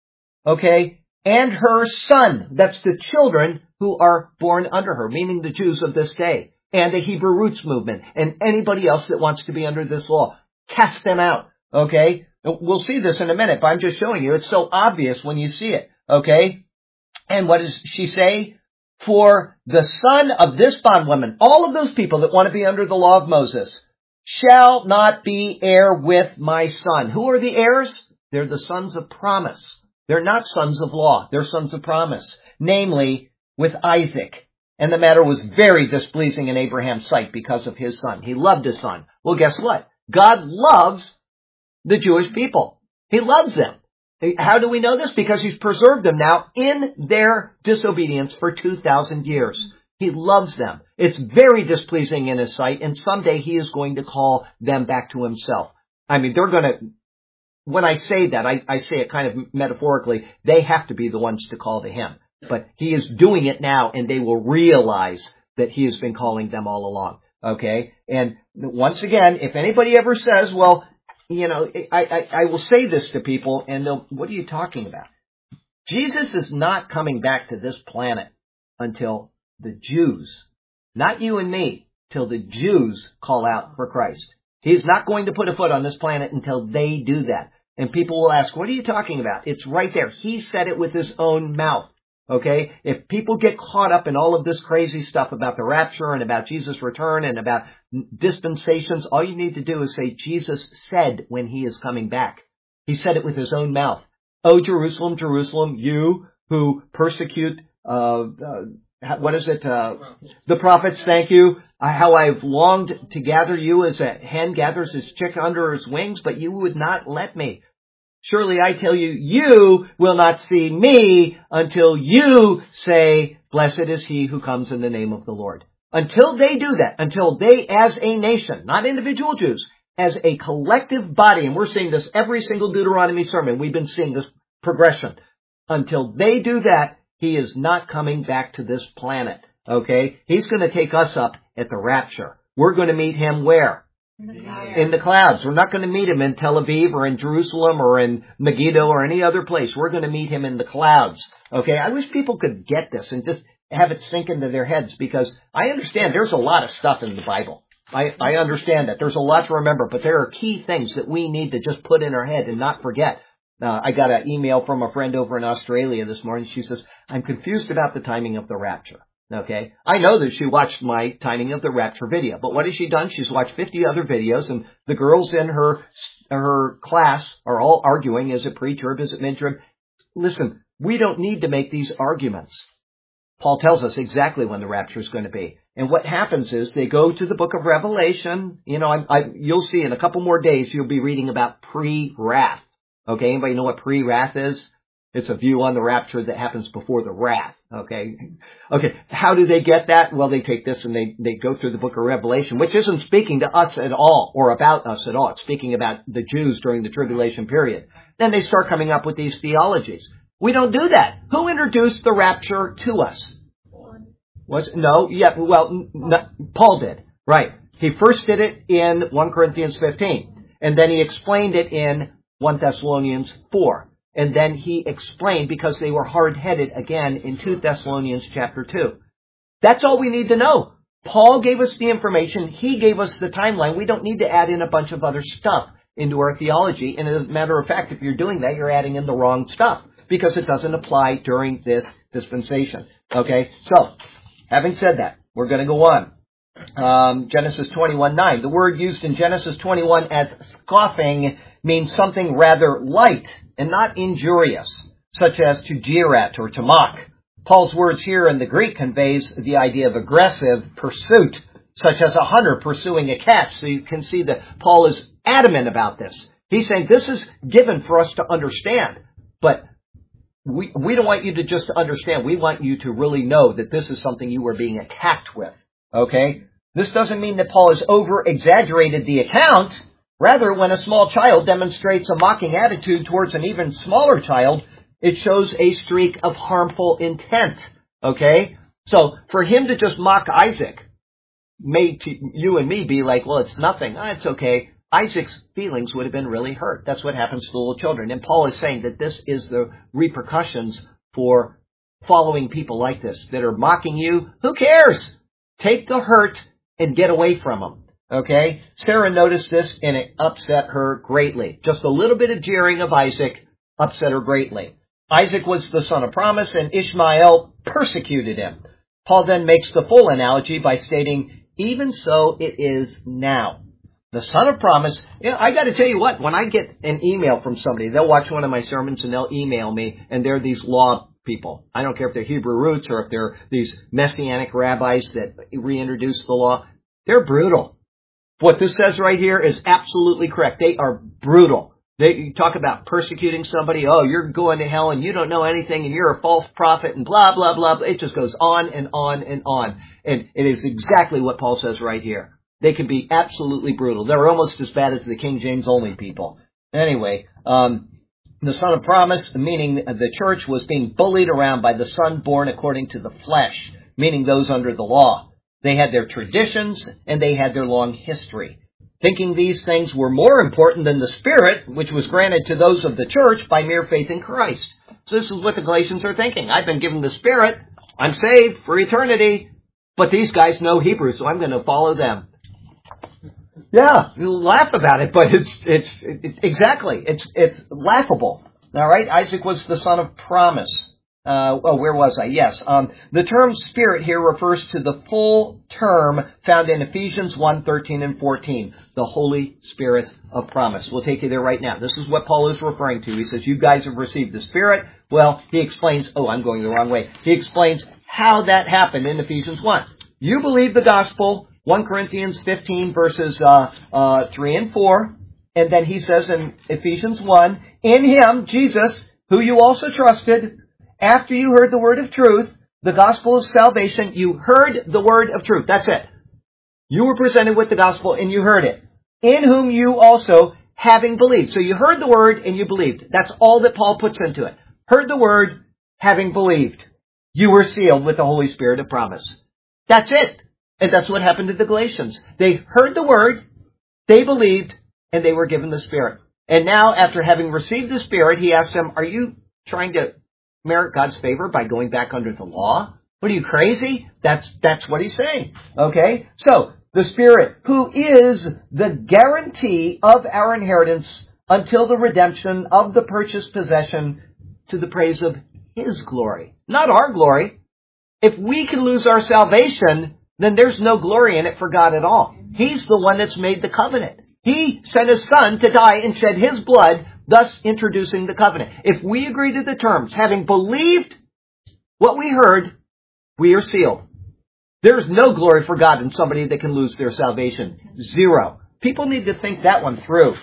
Speaker 1: Okay? And her son, that's the children who are born under her, meaning the Jews of this day, and the Hebrew roots movement, and anybody else that wants to be under this law. Cast them out. Okay? We'll see this in a minute, but I'm just showing you. It's so obvious when you see it. Okay? And what does she say? For the son of this bondwoman, all of those people that want to be under the law of Moses, shall not be heir with my son. Who are the heirs? They're the sons of promise. They're not sons of law. They're sons of promise. Namely, with Isaac. And the matter was very displeasing in Abraham's sight because of his son. He loved his son. Well, guess what? God loves the Jewish people. He loves them. How do we know this? Because He's preserved them now in their disobedience for 2,000 years. He loves them. It's very displeasing in His sight, and someday He is going to call them back to Himself. I mean, they're going to, when I say that, I say it kind of metaphorically, they have to be the ones to call to Him. But He is doing it now, and they will realize that He has been calling them all along. Okay? And once again, if anybody ever says, well, you know, I will say this to people, and they'll, what are you talking about? Jesus is not coming back to this planet until the Jews, not you and me, till the Jews call out for Christ. He's not going to put a foot on this planet until they do that. And people will ask, what are you talking about? It's right there. He said it with His own mouth. Okay? If people get caught up in all of this crazy stuff about the rapture and about Jesus' return and about dispensations, all you need to do is say, Jesus said when He is coming back. He said it with His own mouth. Oh, Jerusalem, Jerusalem, you who persecute, the prophets, thank you. How I've longed to gather you as a hen gathers his chick under his wings, but you would not let me. Surely I tell you, you will not see me until you say, blessed is he who comes in the name of the Lord. Until they do that, until they as a nation, not individual Jews, as a collective body, and we're seeing this every single Deuteronomy sermon, we've been seeing this progression. Until they do that, He is not coming back to this planet. Okay? He's going to take us up at the rapture. We're going to meet Him where? In the clouds. We're not going to meet Him in Tel Aviv or in Jerusalem or in Megiddo or any other place. We're going to meet Him in the clouds. Okay? I wish people could get this and just have it sink into their heads, because I understand there's a lot of stuff in the Bible. I understand that. There's a lot to remember, but there are key things that we need to just put in our head and not forget. I got an email from a friend over in Australia this morning. She says, I'm confused about the timing of the rapture. Okay. I know that she watched my timing of the rapture video, but what has she done? She's watched 50 other videos, and the girls in her class are all arguing, is it pre-trib, is it mid-trib? Listen, we don't need to make these arguments. Paul tells us exactly when the rapture is going to be. And what happens is they go to the book of Revelation. You know, you'll see in a couple more days, you'll be reading about pre-wrath. Okay. Anybody know what pre-wrath is? It's a view on the rapture that happens before the wrath. Okay. Okay. How do they get that? Well, they take this and they go through the book of Revelation, which isn't speaking to us at all or about us at all. It's speaking about the Jews during the tribulation period. Then they start coming up with these theologies. We don't do that. Who introduced the rapture to us? Paul did. Right. He first did it in 1 Corinthians 15. And then he explained it in 1 Thessalonians 4. And then he explained, because they were hard-headed, again in 2 Thessalonians chapter 2. That's all we need to know. Paul gave us the information. He gave us the timeline. We don't need to add in a bunch of other stuff into our theology. And as a matter of fact, if you're doing that, you're adding in the wrong stuff, because it doesn't apply during this dispensation. Okay? So, having said that, we're going to go on. Genesis 21:9. The word used in Genesis 21 as scoffing means something rather light and not injurious, such as to jeer at or to mock. Paul's words here in the Greek conveys the idea of aggressive pursuit, such as a hunter pursuing a catch. So you can see that Paul is adamant about this. He's saying this is given for us to understand, but we don't want you to just understand. We want you to really know that this is something you are being attacked with. Okay? This doesn't mean that Paul has over-exaggerated the account. Rather, when a small child demonstrates a mocking attitude towards an even smaller child, it shows a streak of harmful intent. Okay? So, for him to just mock Isaac made you and me be like, well, it's nothing. It's okay. Isaac's feelings would have been really hurt. That's what happens to little children. And Paul is saying that this is the repercussions for following people like this that are mocking you. Who cares? Take the hurt and get away from them. Okay? Sarah noticed this and it upset her greatly. Just a little bit of jeering of Isaac upset her greatly. Isaac was the son of promise and Ishmael persecuted him. Paul then makes the full analogy by stating, even so it is now. The son of promise, I got to tell you what, when I get an email from somebody, they'll watch one of my sermons and they'll email me, and they're these law people. I don't care if they're Hebrew roots or if they're these messianic rabbis that reintroduce the law. They're brutal. What this says right here is absolutely correct. They are brutal. You talk about persecuting somebody. Oh, you're going to hell and you don't know anything and you're a false prophet and blah, blah, blah. It just goes on and on and on. And it is exactly what Paul says right here. They can be absolutely brutal. They're almost as bad as the King James only people. Anyway, the son of promise, meaning the church, was being bullied around by the son born according to the flesh, meaning those under the law. They had their traditions and they had their long history. Thinking these things were more important than the Spirit, which was granted to those of the church by mere faith in Christ. So this is what the Galatians are thinking. I've been given the Spirit. I'm saved for eternity. But these guys know Hebrew, so I'm going to follow them. Yeah, you laugh about it, but it's laughable. All right, Isaac was the son of promise. Where was I? Yes. The term Spirit here refers to the full term found in Ephesians 1:13 and 14, the Holy Spirit of promise. We'll take you there right now. This is what Paul is referring to. He says, you guys have received the Spirit. Well, he explains, I'm going the wrong way. He explains how that happened in Ephesians 1. You believe the gospel, 1 Corinthians 15 verses 3 and 4. And then he says in Ephesians 1, in him, Jesus, who you also trusted, after you heard the word of truth, the gospel of salvation, you heard the word of truth. That's it. You were presented with the gospel and you heard it. In whom you also, having believed. So you heard the word and you believed. That's all that Paul puts into it. Heard the word, having believed. You were sealed with the Holy Spirit of promise. That's it. And that's what happened to the Galatians. They heard the word, they believed, and they were given the Spirit. And now, after having received the Spirit, he asked them, are you trying to merit God's favor by going back under the law? What are you, crazy? That's what he's saying. Okay? So, the Spirit, who is the guarantee of our inheritance until the redemption of the purchased possession to the praise of His glory. Not our glory. If we can lose our salvation, then there's no glory in it for God at all. He's the one that's made the covenant. He sent His Son to die and shed His blood, thus introducing the covenant. If we agree to the terms, having believed what we heard, we are sealed. There's no glory for God in somebody that can lose their salvation. Zero. People need to think that one through.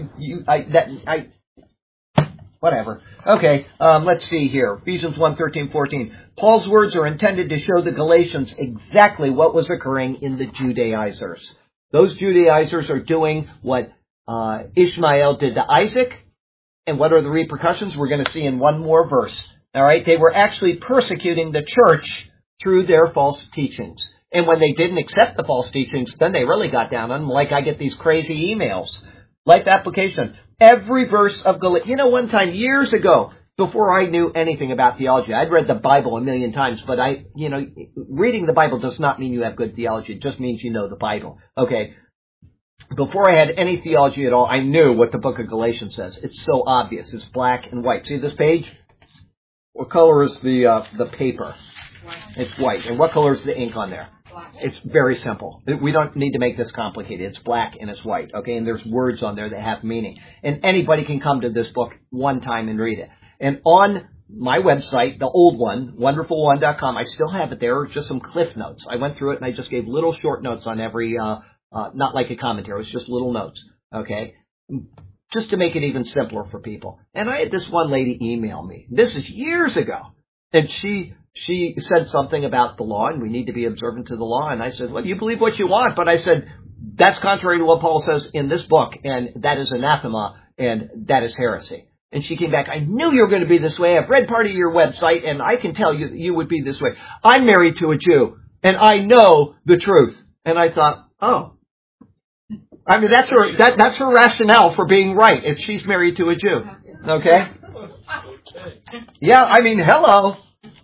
Speaker 1: Whatever. Okay, let's see here. Ephesians 1:13-14. Paul's words are intended to show the Galatians exactly what was occurring in the Judaizers. Those Judaizers are doing what Ishmael did to Isaac. And what are the repercussions? We're going to see in one more verse. All right. They were actually persecuting the church through their false teachings. And when they didn't accept the false teachings, then they really got down on them. Like I get these crazy emails. Life application. Every verse of Galatians. You know, one time years ago, before I knew anything about theology, I'd read the Bible a million times, but reading the Bible does not mean you have good theology. It just means you know the Bible. Okay. Before I had any theology at all, I knew what the book of Galatians says. It's so obvious. It's black and white. See this page? What color is the paper?
Speaker 3: White.
Speaker 1: It's white. And what color is the ink on there?
Speaker 3: Black.
Speaker 1: It's very simple. We don't need to make this complicated. It's black and it's white. Okay. And there's words on there that have meaning. And anybody can come to this book one time and read it. And on my website, the old one, wonderful1.com, I still have it there, just some cliff notes. I went through it and I just gave little short notes on every, not like a commentary, it was just little notes, okay? Just to make it even simpler for people. And I had this one lady email me. This is years ago. And she said something about the law, and we need to be observant to the law. And I said, well, you believe what you want. But I said, that's contrary to what Paul says in this book, and that is anathema, and that is heresy. And she came back, I knew you were going to be this way. I've read part of your website, and I can tell you would be this way. I'm married to a Jew, and I know the truth. And I thought, oh. I mean, that's her rationale for being right, if she's married to a Jew. Okay? Yeah, I mean, hello.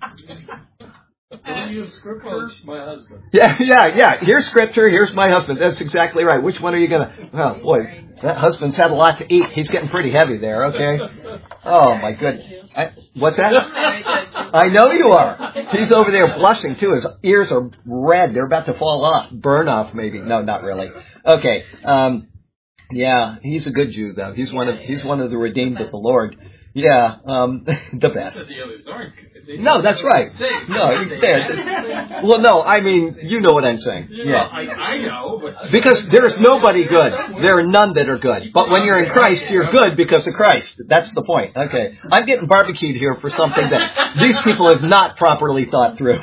Speaker 2: You have scripture, my husband.
Speaker 1: Yeah. Here's scripture, here's my husband. That's exactly right. Which one are you going to... Oh, boy, that husband's had a lot to eat. He's getting pretty heavy there, okay? Oh, my goodness. What's that? I know you are. He's over there blushing, too. His ears are red. They're about to fall off. Burn off, maybe. No, not really. Okay. Yeah, he's a good Jew, though. He's one of the redeemed of the Lord. Yeah, the best.
Speaker 2: The others aren't good.
Speaker 1: No, that's right. No, well, no, I mean, you know what I'm saying. Yeah.
Speaker 2: I know. But
Speaker 1: because there's nobody good. There are none that are good. But when you're in Christ, you're good because of Christ. That's the point. Okay. I'm getting barbecued here for something that these people have not properly thought through.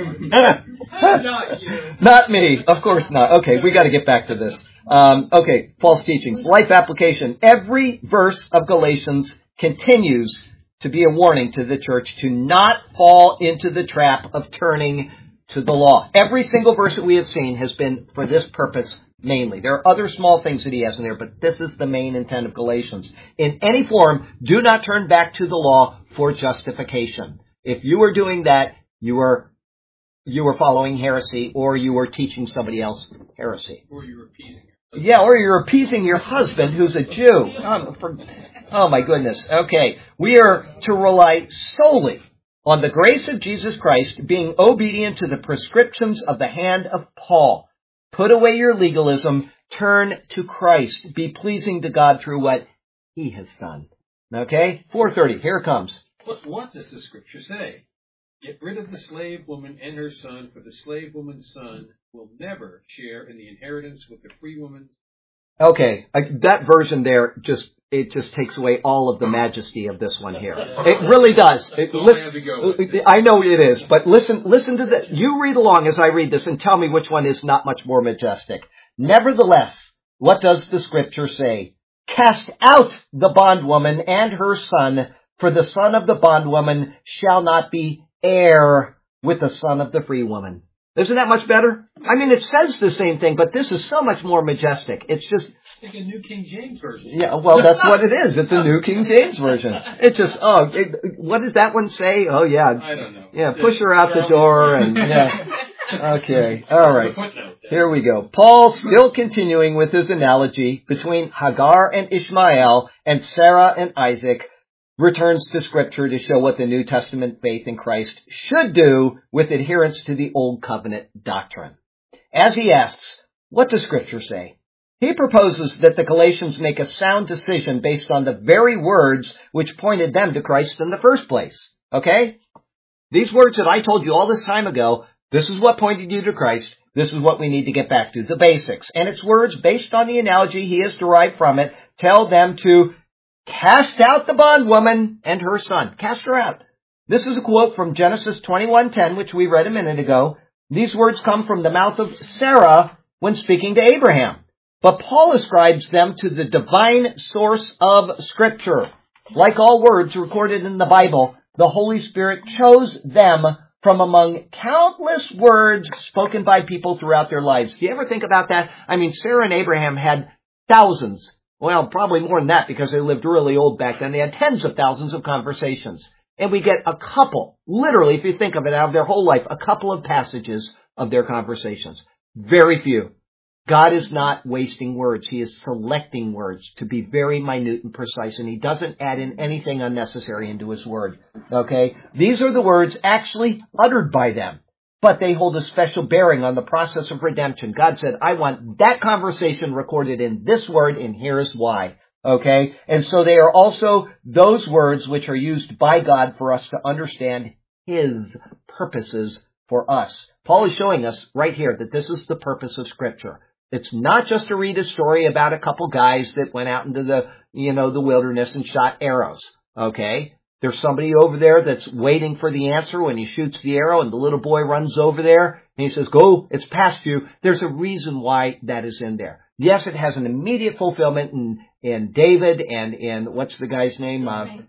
Speaker 2: Not you.
Speaker 1: Not me. Of course not. Okay, we got to get back to this. Okay, false teachings. Life application. Every verse of Galatians continues to be a warning to the church to not fall into the trap of turning to the law. Every single verse that we have seen has been for this purpose mainly. There are other small things that he has in there, but this is the main intent of Galatians. In any form, do not turn back to the law for justification. If you are doing that, you are following heresy, or you are teaching somebody else heresy.
Speaker 2: Or you're appeasing.
Speaker 1: Yeah, or you're appeasing your husband who's a Jew. Oh my goodness. Okay. We are to rely solely on the grace of Jesus Christ, being obedient to the prescriptions of the hand of Paul. Put away your legalism. Turn to Christ. Be pleasing to God through what he has done. Okay? 4:30. Here it comes.
Speaker 2: But what does the scripture say? Get rid of the slave woman and her son, for the slave woman's son will never share in the inheritance with the free woman's.
Speaker 1: Okay, that version there it just takes away all of the majesty of this one here. It really does. I know it is, but listen to this. You read along as I read this and tell me which one is not much more majestic. Nevertheless, what does the scripture say? Cast out the bondwoman and her son, for the son of the bondwoman shall not be heir with the son of the free woman. Isn't that much better? I mean, it says the same thing, but this is so much more majestic. It's just...
Speaker 2: It's like a New King James Version.
Speaker 1: Yeah, well, that's what it is. It's a New King James Version. It's just, what does that one say? Oh, yeah.
Speaker 2: I don't know.
Speaker 1: Yeah, push her out the door and, yeah. Okay, all right. Here we go. Paul still continuing with his analogy between Hagar and Ishmael and Sarah and Isaac, returns to Scripture to show what the New Testament faith in Christ should do with adherence to the Old Covenant doctrine. As he asks, what does Scripture say? He proposes that the Galatians make a sound decision based on the very words which pointed them to Christ in the first place. Okay? These words that I told you all this time ago, this is what pointed you to Christ. This is what we need to get back to, the basics. And its words, based on the analogy he has derived from it, tell them to cast out the bondwoman and her son. Cast her out. This is a quote from Genesis 21:10, which we read a minute ago. These words come from the mouth of Sarah when speaking to Abraham. But Paul ascribes them to the divine source of Scripture. Like all words recorded in the Bible, the Holy Spirit chose them from among countless words spoken by people throughout their lives. Do you ever think about that? I mean, Sarah and Abraham had thousands, well, probably more than that because they lived really old back then. They had tens of thousands of conversations. And we get a couple, literally, if you think of it, out of their whole life, a couple of passages of their conversations. Very few. God is not wasting words. He is selecting words to be very minute and precise, and He doesn't add in anything unnecessary into His word. Okay? These are the words actually uttered by them, but they hold a special bearing on the process of redemption. God said, I want that conversation recorded in this word, and here's why. Okay? And so they are also those words which are used by God for us to understand His purposes for us. Paul is showing us right here that this is the purpose of Scripture. It's not just to read a story about a couple guys that went out into the wilderness and shot arrows. Okay? There's somebody over there that's waiting for the answer when he shoots the arrow, and the little boy runs over there and he says, go, it's past you. There's a reason why that is in there. Yes, it has an immediate fulfillment in David and in, what's the guy's name?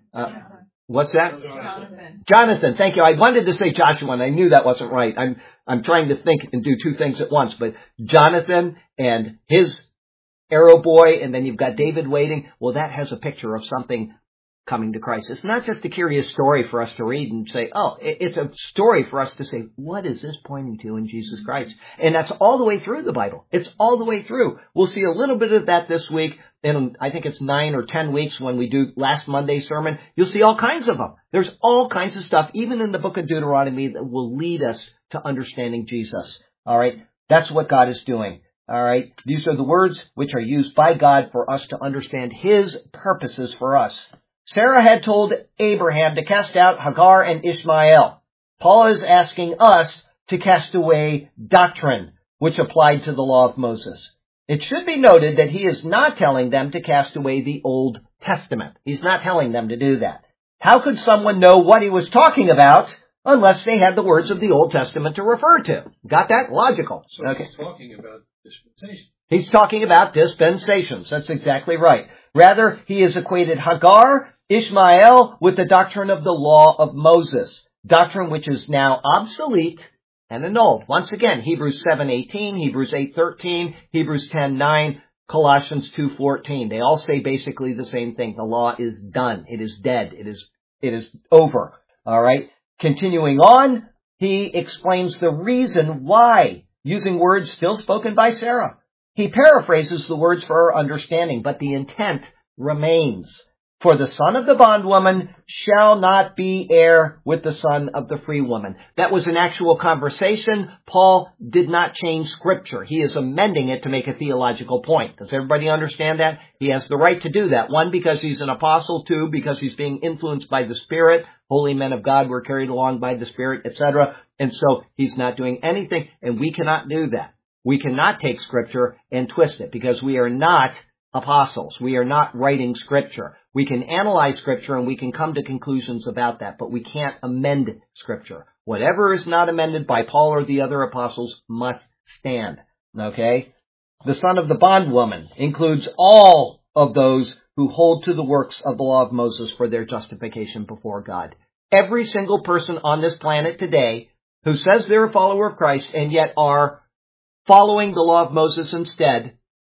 Speaker 1: What's that? Jonathan. Thank you. I wanted to say Joshua, and I knew that wasn't right. I'm trying to think and do two things at once, but Jonathan and his arrow boy, and then you've got David waiting. Well, that has a picture of something coming to Christ. It's not just a curious story for us to read and say, oh, it's a story for us to say, what is this pointing to in Jesus Christ? And that's all the way through the Bible. It's all the way through. We'll see a little bit of that this week. And I think it's 9 or 10 weeks when we do last Monday's sermon. You'll see all kinds of them. There's all kinds of stuff, even in the book of Deuteronomy, that will lead us to understanding Jesus. All right. That's what God is doing. All right. These are the words which are used by God for us to understand His purposes for us. Sarah had told Abraham to cast out Hagar and Ishmael. Paul is asking us to cast away doctrine, which applied to the law of Moses. It should be noted that he is not telling them to cast away the Old Testament. He's not telling them to do that. How could someone know what he was talking about unless they had the words of the Old Testament to refer to? Got that? Logical.
Speaker 2: So okay. He's talking about dispensations.
Speaker 1: He's talking about dispensations. That's exactly right. Rather, he has equated Hagar, Ishmael with the doctrine of the law of Moses, doctrine which is now obsolete and annulled. Once again, Hebrews 7:18, Hebrews 8:13, Hebrews 10:9, Colossians 2:14. They all say basically the same thing. The law is done. It is dead. It is over. All right. Continuing on, he explains the reason why, using words still spoken by Sarah. He paraphrases the words for our understanding, but the intent remains. For the son of the bondwoman shall not be heir with the son of the free woman. That was an actual conversation. Paul did not change Scripture. He is amending it to make a theological point. Does everybody understand that? He has the right to do that. One, because he's an apostle. Two, because he's being influenced by the Spirit. Holy men of God were carried along by the Spirit, etc. And so he's not doing anything, and we cannot do that. We cannot take Scripture and twist it because we are not apostles. We are not writing Scripture. We can analyze Scripture and we can come to conclusions about that, but we can't amend Scripture. Whatever is not amended by Paul or the other apostles must stand. Okay? The son of the bondwoman includes all of those who hold to the works of the law of Moses for their justification before God. Every single person on this planet today who says they're a follower of Christ and yet are following the law of Moses instead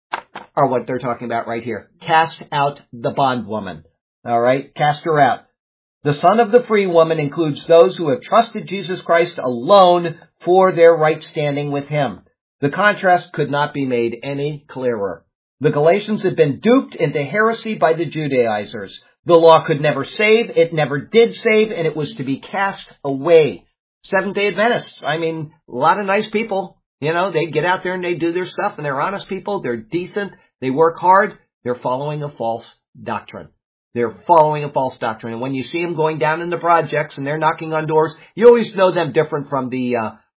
Speaker 1: are what they're talking about right here. Cast out the bondwoman. All right? Cast her out. The son of the free woman includes those who have trusted Jesus Christ alone for their right standing with Him. The contrast could not be made any clearer. The Galatians had been duped into heresy by the Judaizers. The law could never save. It never did save, and it was to be cast away. Seventh-day Adventists, I mean, a lot of nice people. You know, they get out there and they do their stuff, and they're honest people. They're decent. They work hard. They're following a false doctrine. They're following a false doctrine. And when you see them going down in the projects and they're knocking on doors, you always know them different from the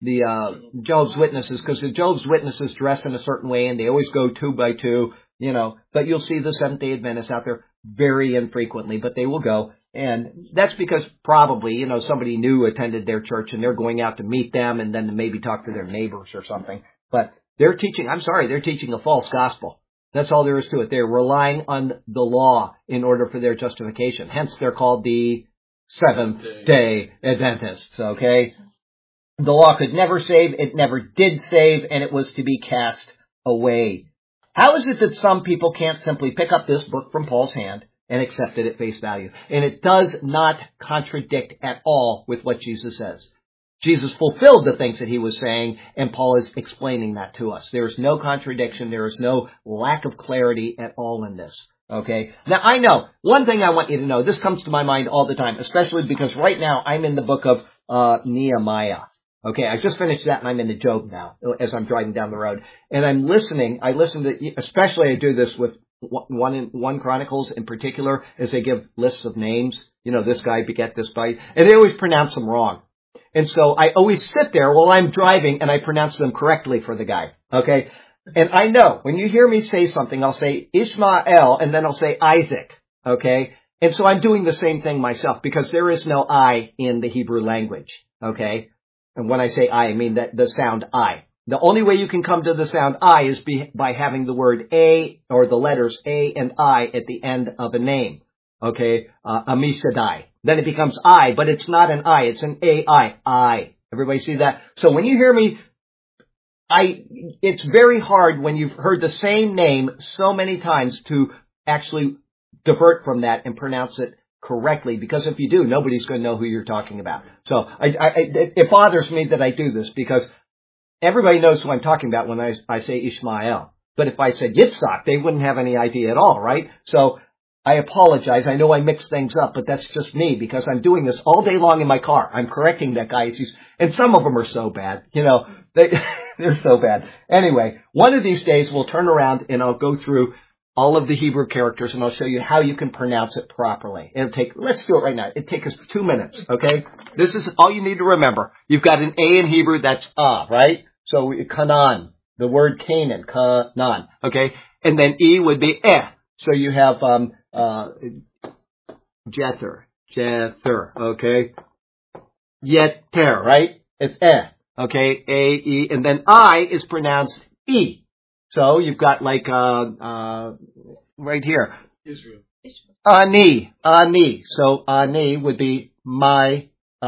Speaker 1: Jehovah's Witnesses, because the Jehovah's Witnesses dress in a certain way and they always go 2 by 2, you know. But you'll see the Seventh-day Adventists out there very infrequently, but they will go. And that's because probably, you know, somebody new attended their church and they're going out to meet them and then to maybe talk to their neighbors or something. But they're teaching, they're teaching a false gospel. That's all there is to it. They're relying on the law in order for their justification. Hence, they're called the Seventh-day Adventists, okay? The law could never save, it never did save, and it was to be cast away. How is it that some people can't simply pick up this book from Paul's hand and accept it at face value? And it does not contradict at all with what Jesus says. Jesus fulfilled the things that he was saying, and Paul is explaining that to us. There is no contradiction. There is no lack of clarity at all in this. Okay? Now, I know, one thing I want you to know, this comes to my mind all the time, especially because right now I'm in the book of Nehemiah. Okay, I just finished that and I'm into Job now as I'm driving down the road. And I'm listening. I listen to, especially I do this with one Chronicles in particular, as they give lists of names. You know, this guy beget this guy. And they always pronounce them wrong. And so I always sit there while I'm driving and I pronounce them correctly for the guy. Okay? And I know, when you hear me say something, I'll say Ishmael and then I'll say Isaac. Okay? And so I'm doing the same thing myself because there is no I in the Hebrew language. Okay? And when I say I mean that the sound I. The only way you can come to the sound I is by having the word A or the letters A and I at the end of a name. Okay? Amishadai. Then it becomes I, but it's not an I, it's an A-I. I. Everybody see that? So when you hear me, it's very hard when you've heard the same name so many times to actually divert from that and pronounce it correctly, because if you do, nobody's going to know who you're talking about. So it bothers me that I do this because everybody knows who I'm talking about when I say Ishmael. But if I said Yitzhak, they wouldn't have any idea at all, right? So I apologize. I know I mix things up, but that's just me because I'm doing this all day long in my car. I'm correcting that guy. And some of them are so bad, you know, they're so bad. Anyway, one of these days we'll turn around and I'll go through all of the Hebrew characters, and I'll show you how you can pronounce it properly. Let's do it right now. It'll take us 2 minutes, okay? This is all you need to remember. You've got an A in Hebrew, that's right? So, Canaan, the word Canaan, Canaan, okay? And then E would be So you have, Jether, okay? Yeter, right? It's okay? A, E, and then I is pronounced E. So you've got like, right here.
Speaker 2: Israel.
Speaker 1: Ani. So Ani would be my,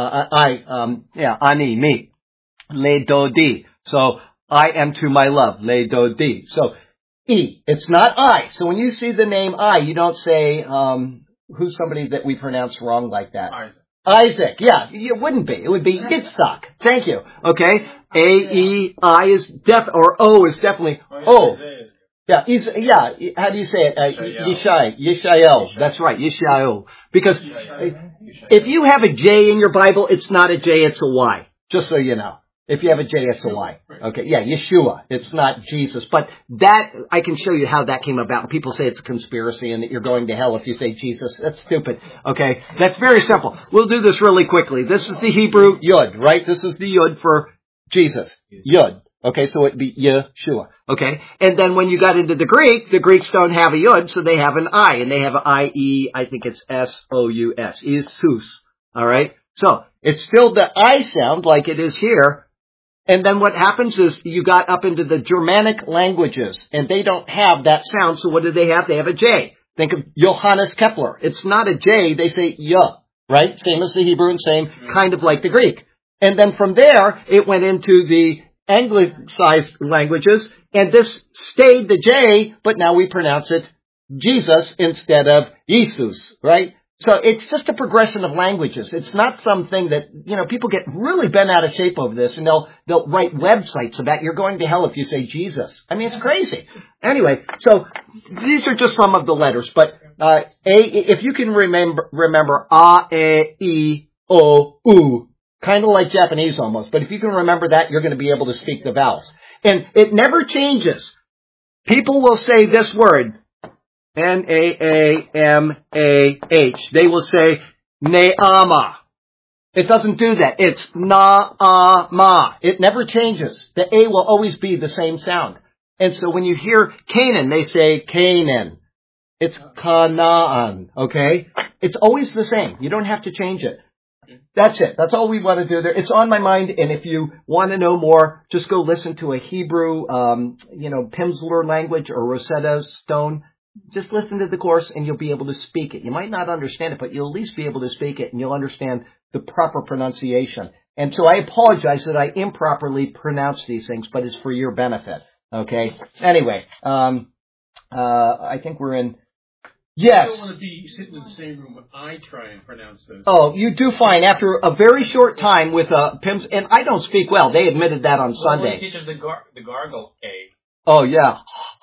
Speaker 1: Ani, me. Le Dodi. So I am to my love. Le Dodi. So E. It's not I. So when you see the name I, you don't say, who's somebody that we pronounce wrong like that? Isaac. Yeah, it wouldn't be. It would be Yitzhak. Thank you. Okay. A-E-I is or O is definitely O. Yeah, how do you say it? Yishael. That's right, Yishael. Because if you have a J in your Bible, it's not a J, it's a Y. Just so you know. If you have a J, it's a Y. Okay, yeah, Yeshua. It's not Jesus. But that, I can show you how that came about. People say it's a conspiracy and that you're going to hell if you say Jesus. That's stupid. Okay, that's very simple. We'll do this really quickly. This is the Hebrew Yud, right? This is the Yud for Jesus. Yud. Okay, so it'd be Yeshua. Okay, and then when you got into the Greeks don't have a Yud, so they have an I, and they have an I-E, I think it's S-O-U-S. Isus. Alright? So, it's still the I sound like it is here. And then what happens is you got up into the Germanic languages, and they don't have that sound, so what do they have? They have a J. Think of Johannes Kepler. It's not a J, they say Y, right? Same as the Hebrew and same kind of like the Greek. And then from there, it went into the Anglicized languages, and this stayed the J, but now we pronounce it Jesus instead of Jesus, right? So it's just a progression of languages. It's not something that, you know, people get really bent out of shape over this, and they'll write websites about you're going to hell if you say Jesus. I mean, it's crazy. Anyway, so these are just some of the letters, but if you can remember A, E, I, O, U, kind of like Japanese almost, but if you can remember that, you're going to be able to speak the vowels. And it never changes. People will say this word, N-A-A-M-A-H. They will say Ne'ama. It doesn't do that. It's Na-a-ma. It never changes. The A will always be the same sound. And so when you hear Canaan, they say Canaan. It's Canaan, okay? It's always the same. You don't have to change it. That's it. That's all we want to do there. It's on my mind, and if you want to know more, just go listen to a Hebrew, Pimsleur language or Rosetta Stone. Just listen to the course, and you'll be able to speak it. You might not understand it, but you'll at least be able to speak it, and you'll understand the proper pronunciation. And so I apologize that I improperly pronounce these things, but it's for your benefit. Okay? Anyway, I think we're in... Yes.
Speaker 2: I don't want to be sitting in the same room when I try and pronounce those.
Speaker 1: Oh, you do fine. After a very short time with Pims, and I don't speak well. They admitted that on Sunday.
Speaker 3: He teaches the gargle K.
Speaker 1: Oh, yeah.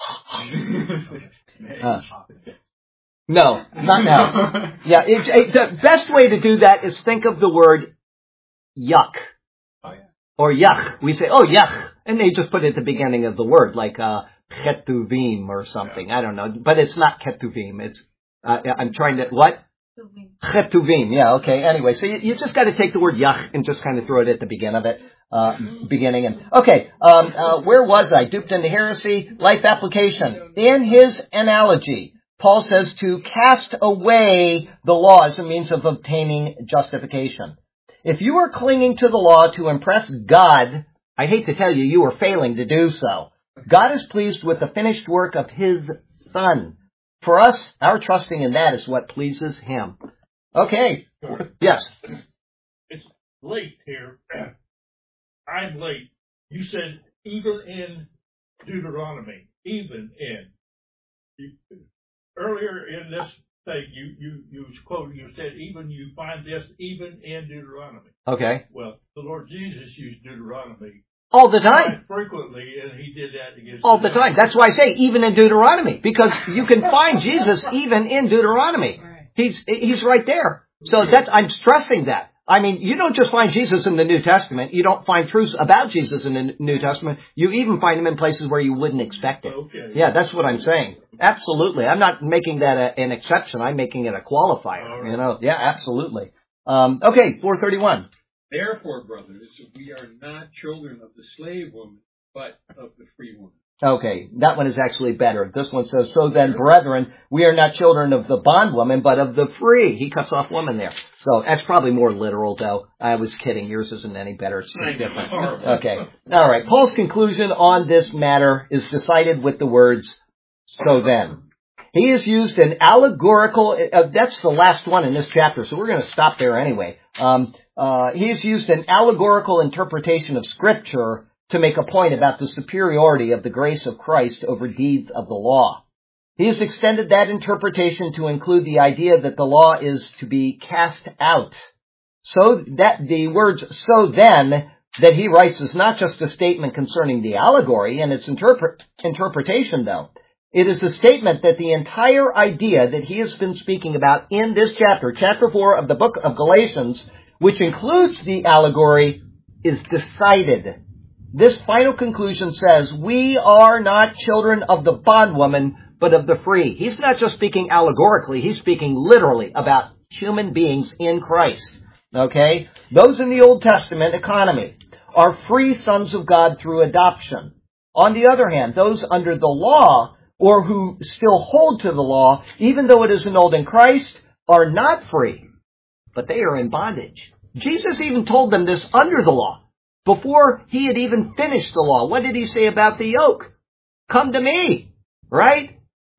Speaker 1: No, not now. Yeah, the best way to do that is think of the word yuck.
Speaker 3: Oh, yeah.
Speaker 1: Or yuck. We say, oh, yuck. And they just put it at the beginning of the word, like ketuvim or something. Yeah. I don't know. But it's not ketuvim. It's, I'm trying to, what? Ketuvim. Yeah, okay. Anyway, so you just got to take the word yuck and just kind of throw it at the beginning of it. Beginning. And okay, where was I? Duped into heresy, life application. In his analogy, Paul says to cast away the law as a means of obtaining justification. If you are clinging to the law to impress God, I hate to tell you, you are failing to do so. God is pleased with the finished work of his Son. For us, our trusting in that is what pleases him. Okay. Yes.
Speaker 4: It's late here. I'm late. You said even in Deuteronomy. Even in. Earlier in this thing, you quoted, you said even you find this even in Deuteronomy.
Speaker 1: Okay.
Speaker 4: Well, the Lord Jesus used Deuteronomy
Speaker 1: all the time.
Speaker 4: quite frequently, and he did that against
Speaker 1: all the time. That's why I say even in Deuteronomy, because you can find Jesus even in Deuteronomy. He's right there. So I'm stressing that. I mean, you don't just find Jesus in the New Testament. You don't find truths about Jesus in the New Testament. You even find him in places where you wouldn't expect it.
Speaker 4: Okay.
Speaker 1: Yeah, that's what I'm saying. Absolutely. I'm not making that an exception. I'm making it a qualifier.
Speaker 4: Right.
Speaker 1: Yeah, absolutely. Okay, 431.
Speaker 2: Therefore, brothers, we are not children of the slave woman, but of the free woman.
Speaker 1: Okay, that one is actually better. This one says, so then, brethren, we are not children of the bondwoman, but of the free. He cuts off woman there. So that's probably more literal, though. I was kidding. Yours isn't any better. It's just different. Okay. All right. Paul's conclusion on this matter is decided with the words, so then. He has used an allegorical, that's the last one in this chapter, so we're going to stop there anyway. He has used an allegorical interpretation of Scripture to make a point about the superiority of the grace of Christ over deeds of the law. He has extended that interpretation to include the idea that the law is to be cast out. So that the words, so then, that he writes is not just a statement concerning the allegory and its interpretation, though. It is a statement that the entire idea that he has been speaking about in this chapter, chapter 4 of the book of Galatians, which includes the allegory, is decided. This final conclusion says, we are not children of the bondwoman, but of the free. He's not just speaking allegorically, he's speaking literally about human beings in Christ. Okay? Those in the Old Testament economy are free sons of God through adoption. On the other hand, those under the law, or who still hold to the law, even though it is annulled in Christ, are not free, but they are in bondage. Jesus even told them this under the law. Before he had even finished the law, what did he say about the yoke? Come to me, right?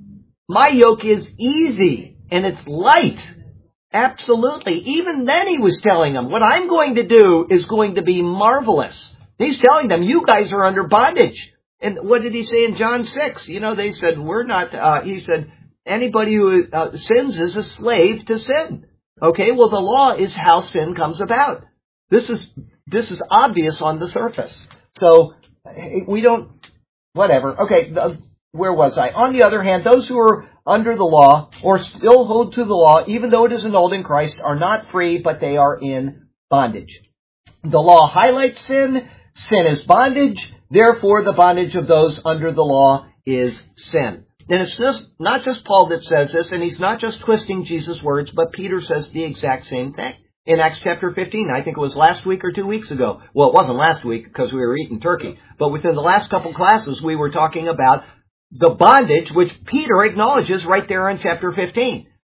Speaker 1: My yoke is easy and it's light. Absolutely. Even then he was telling them, what I'm going to do is going to be marvelous. He's telling them, you guys are under bondage. And what did he say in John 6? They said, we're not, he said, anybody who sins is a slave to sin. Okay, well the law is how sin comes about. This is obvious on the surface. So, we don't, whatever. Okay, where was I? On the other hand, those who are under the law, or still hold to the law, even though it is annulled in Christ, are not free, but they are in bondage. The law highlights sin. Sin is bondage. Therefore, the bondage of those under the law is sin. And it's not just Paul that says this, and he's not just twisting Jesus' words, but Peter says the exact same thing. In Acts chapter 15, I think it was last week or 2 weeks ago. Well, it wasn't last week because we were eating turkey. But within the last couple classes, we were talking about the bondage, which Peter acknowledges right there in chapter 15.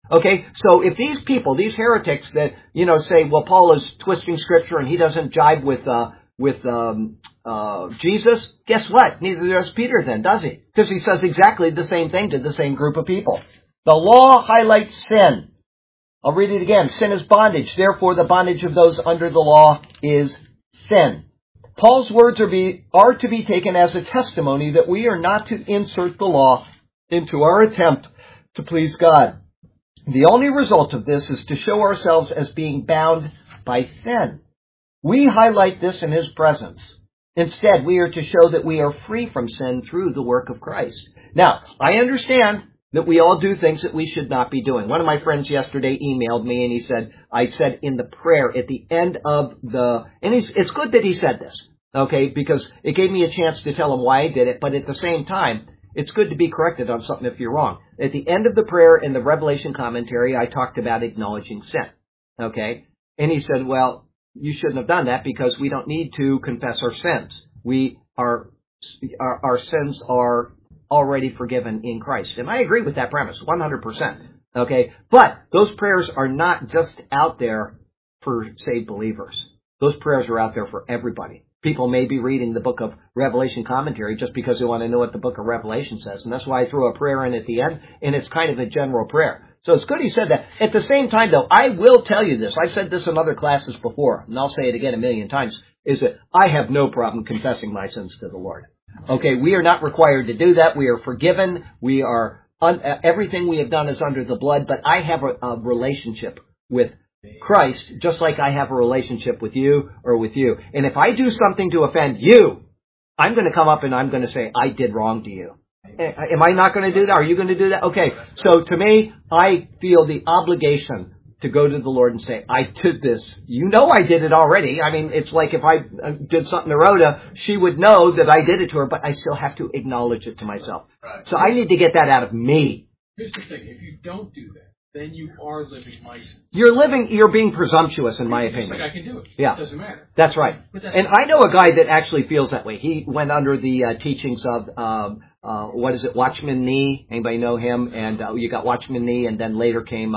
Speaker 1: Okay, so if these people, these heretics that, say, well, Paul is twisting Scripture and he doesn't jibe with Jesus, guess what? Neither does Peter then, does he? Because he says exactly the same thing to the same group of people. The law highlights sin. I'll read it again. Sin is bondage. Therefore, the bondage of those under the law is sin. Paul's words are to be taken as a testimony that we are not to insert the law into our attempt to please God. The only result of this is to show ourselves as being bound by sin. We highlight this in His presence. Instead, we are to show that we are free from sin through the work of Christ. Now, I understand that we all do things that we should not be doing. One of my friends yesterday emailed me and he said, I said in the prayer at the end of it's good that he said this, okay, because it gave me a chance to tell him why I did it, but at the same time, it's good to be corrected on something if you're wrong. At the end of the prayer in the Revelation commentary, I talked about acknowledging sin, okay? And he said, well, you shouldn't have done that because we don't need to confess our sins. Our sins are already forgiven in Christ. And I agree with that premise, 100%. Okay? But those prayers are not just out there for saved believers. Those prayers are out there for everybody. People may be reading the book of Revelation commentary just because they want to know what the book of Revelation says. And that's why I threw a prayer in at the end, and it's kind of a general prayer. So it's good he said that. At the same time, though, I will tell you this. I've said this in other classes before, and I'll say it again a million times, is that I have no problem confessing my sins to the Lord. Okay, we are not required to do that. We are forgiven. We are everything we have done is under the blood, but I have a relationship with Christ, just like I have a relationship with you or with you. And if I do something to offend you, I'm going to come up and I'm going to say, I did wrong to you. Am I not going to do that? Are you going to do that? Okay, so to me, I feel the obligation to go to the Lord and say, I did this. You know I did it already. I mean, it's like if I did something to Rhoda, she would know that I did it to her, but I still have to acknowledge it to myself. Right. So I need to get that out of me.
Speaker 2: Here's the thing. If you don't do that, then you are living license.
Speaker 1: You're being presumptuous, in my opinion.
Speaker 2: Like I can do it.
Speaker 1: Yeah.
Speaker 2: It doesn't matter.
Speaker 1: That's right. And I know a guy that actually feels that way. He went under the teachings of, Watchman Nee. Anybody know him? And you got Watchman Nee, and then later came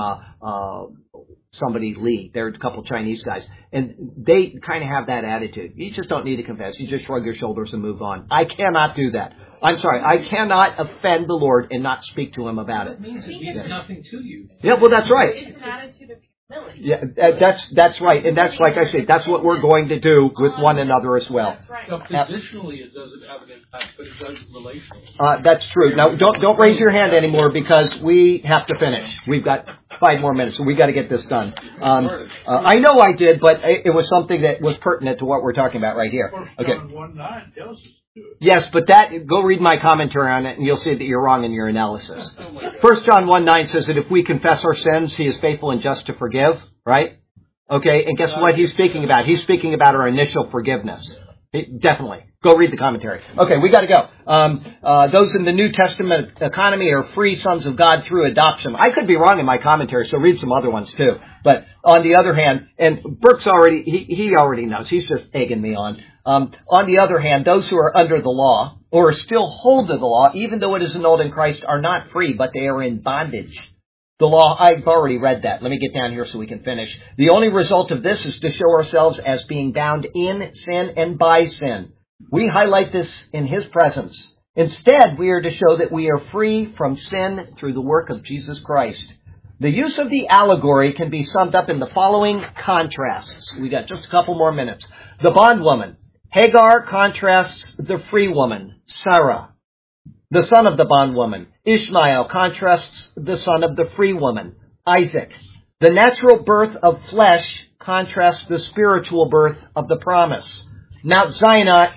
Speaker 1: somebody Lee. There are a couple Chinese guys. And they kind of have that attitude. You just don't need to confess. You just shrug your shoulders and move on. I cannot do that. I'm sorry. I cannot offend the Lord and not speak to Him about it.
Speaker 2: It means nothing to you.
Speaker 1: Yeah, well, that's right.
Speaker 5: It's an attitude of humility.
Speaker 1: Yeah, that's right. And that's, like I say, that's what we're going to do with one another as well.
Speaker 5: That's right.
Speaker 2: So positionally, it doesn't have an impact, but it does relationally.
Speaker 1: That's true. Now, don't raise your hand anymore because we have to finish. We've got 5 more minutes, so we got to get this done. I know I did, but it was something that was pertinent to what we're talking about right here. Okay.
Speaker 4: John 1:9 tells us to do it.
Speaker 1: Yes, but go read my commentary on it, and you'll see that you're wrong in your analysis.
Speaker 2: Oh my God.
Speaker 1: 1 John 1:9 says that if we confess our sins, He is faithful and just to forgive, right? Okay, and guess what He's speaking about? He's speaking about our initial forgiveness. Definitely. Go read the commentary. Okay, we got to go. Those in the New Testament economy are free sons of God through adoption. I could be wrong in my commentary, so read some other ones too. But on the other hand, and Burke's he already knows. He's just egging me on. On the other hand, those who are under the law, or still hold to the law, even though it is annulled in Christ, are not free, but they are in bondage. The law, I've already read that. Let me get down here so we can finish. The only result of this is to show ourselves as being bound in sin and by sin. We highlight this in His presence. Instead, we are to show that we are free from sin through the work of Jesus Christ. The use of the allegory can be summed up in the following contrasts. We got just a couple more minutes. The bondwoman. Hagar contrasts the free woman, Sarah. The son of the bondwoman, Ishmael, contrasts the son of the free woman, Isaac. The natural birth of flesh contrasts the spiritual birth of the promise. Mount Sinai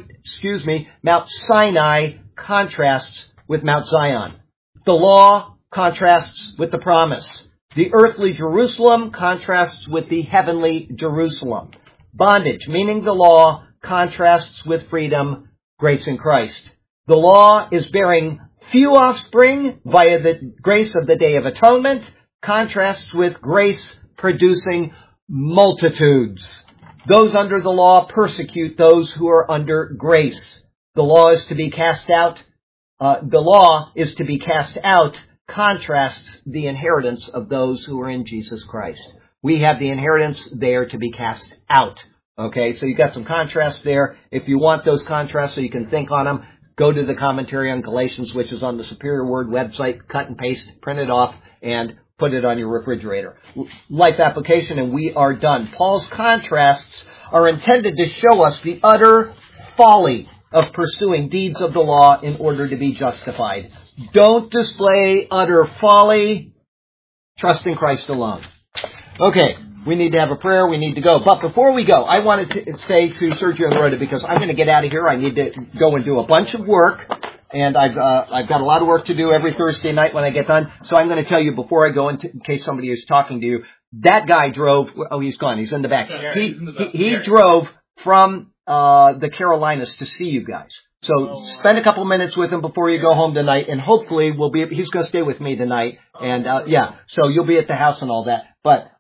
Speaker 1: contrasts with Mount Zion. The law contrasts with the promise. The earthly Jerusalem contrasts with the heavenly Jerusalem. Bondage, meaning the law, contrasts with freedom, grace in Christ. The law is bearing few offspring via the grace of the Day of Atonement, contrasts with grace producing multitudes. Those under the law persecute those who are under grace. The law is to be cast out. contrasts the inheritance of those who are in Jesus Christ. We have the inheritance there to be cast out. Okay, so you've got some contrast there. If you want those contrasts so you can think on them, go to the commentary on Galatians, which is on the Superior Word website, cut and paste, print it off, and put it on your refrigerator. Life application, and we are done. Paul's contrasts are intended to show us the utter folly of pursuing deeds of the law in order to be justified. Don't display utter folly. Trust in Christ alone. Okay, we need to have a prayer. We need to go. But before we go, I wanted to say to Sergio and Rhoda, because I'm going to get out of here. I need to go and do a bunch of work. And I've got a lot of work to do every Thursday night when I get done. So I'm going to tell you before I go, in case somebody is talking to you, that guy drove. Oh, he's gone. He's in the back. He drove from the Carolinas to see you guys. So spend a couple minutes with him before you go home tonight, and hopefully he's going to stay with me tonight. And so you'll be at the house and all that. But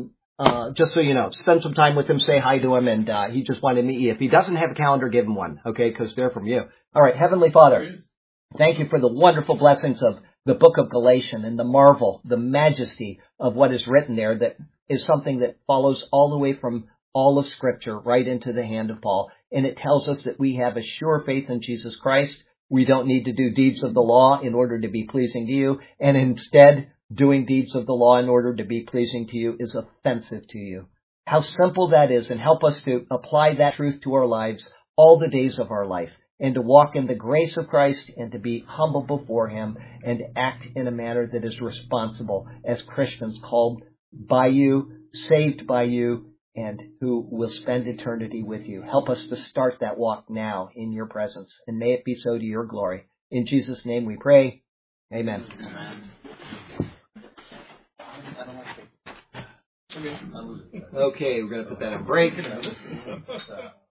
Speaker 1: just so you know, spend some time with him, say hi to him, and he just wanted to meet you. If he doesn't have a calendar, give him one, okay? Because they're from you. All right, Heavenly Father, thank you for the wonderful blessings of the book of Galatians and the marvel, the majesty of what is written there that is something that follows all the way from all of Scripture right into the hand of Paul. And it tells us that we have a sure faith in Jesus Christ. We don't need to do deeds of the law in order to be pleasing to you. And instead, doing deeds of the law in order to be pleasing to you is offensive to you. How simple that is, and help us to apply that truth to our lives all the days of our life, and to walk in the grace of Christ, and to be humble before Him, and to act in a manner that is responsible as Christians called by you, saved by you, and who will spend eternity with you. Help us to start that walk now in your presence, and may it be so to your glory. In Jesus' name we pray. Amen. Okay, we're going to put that in break.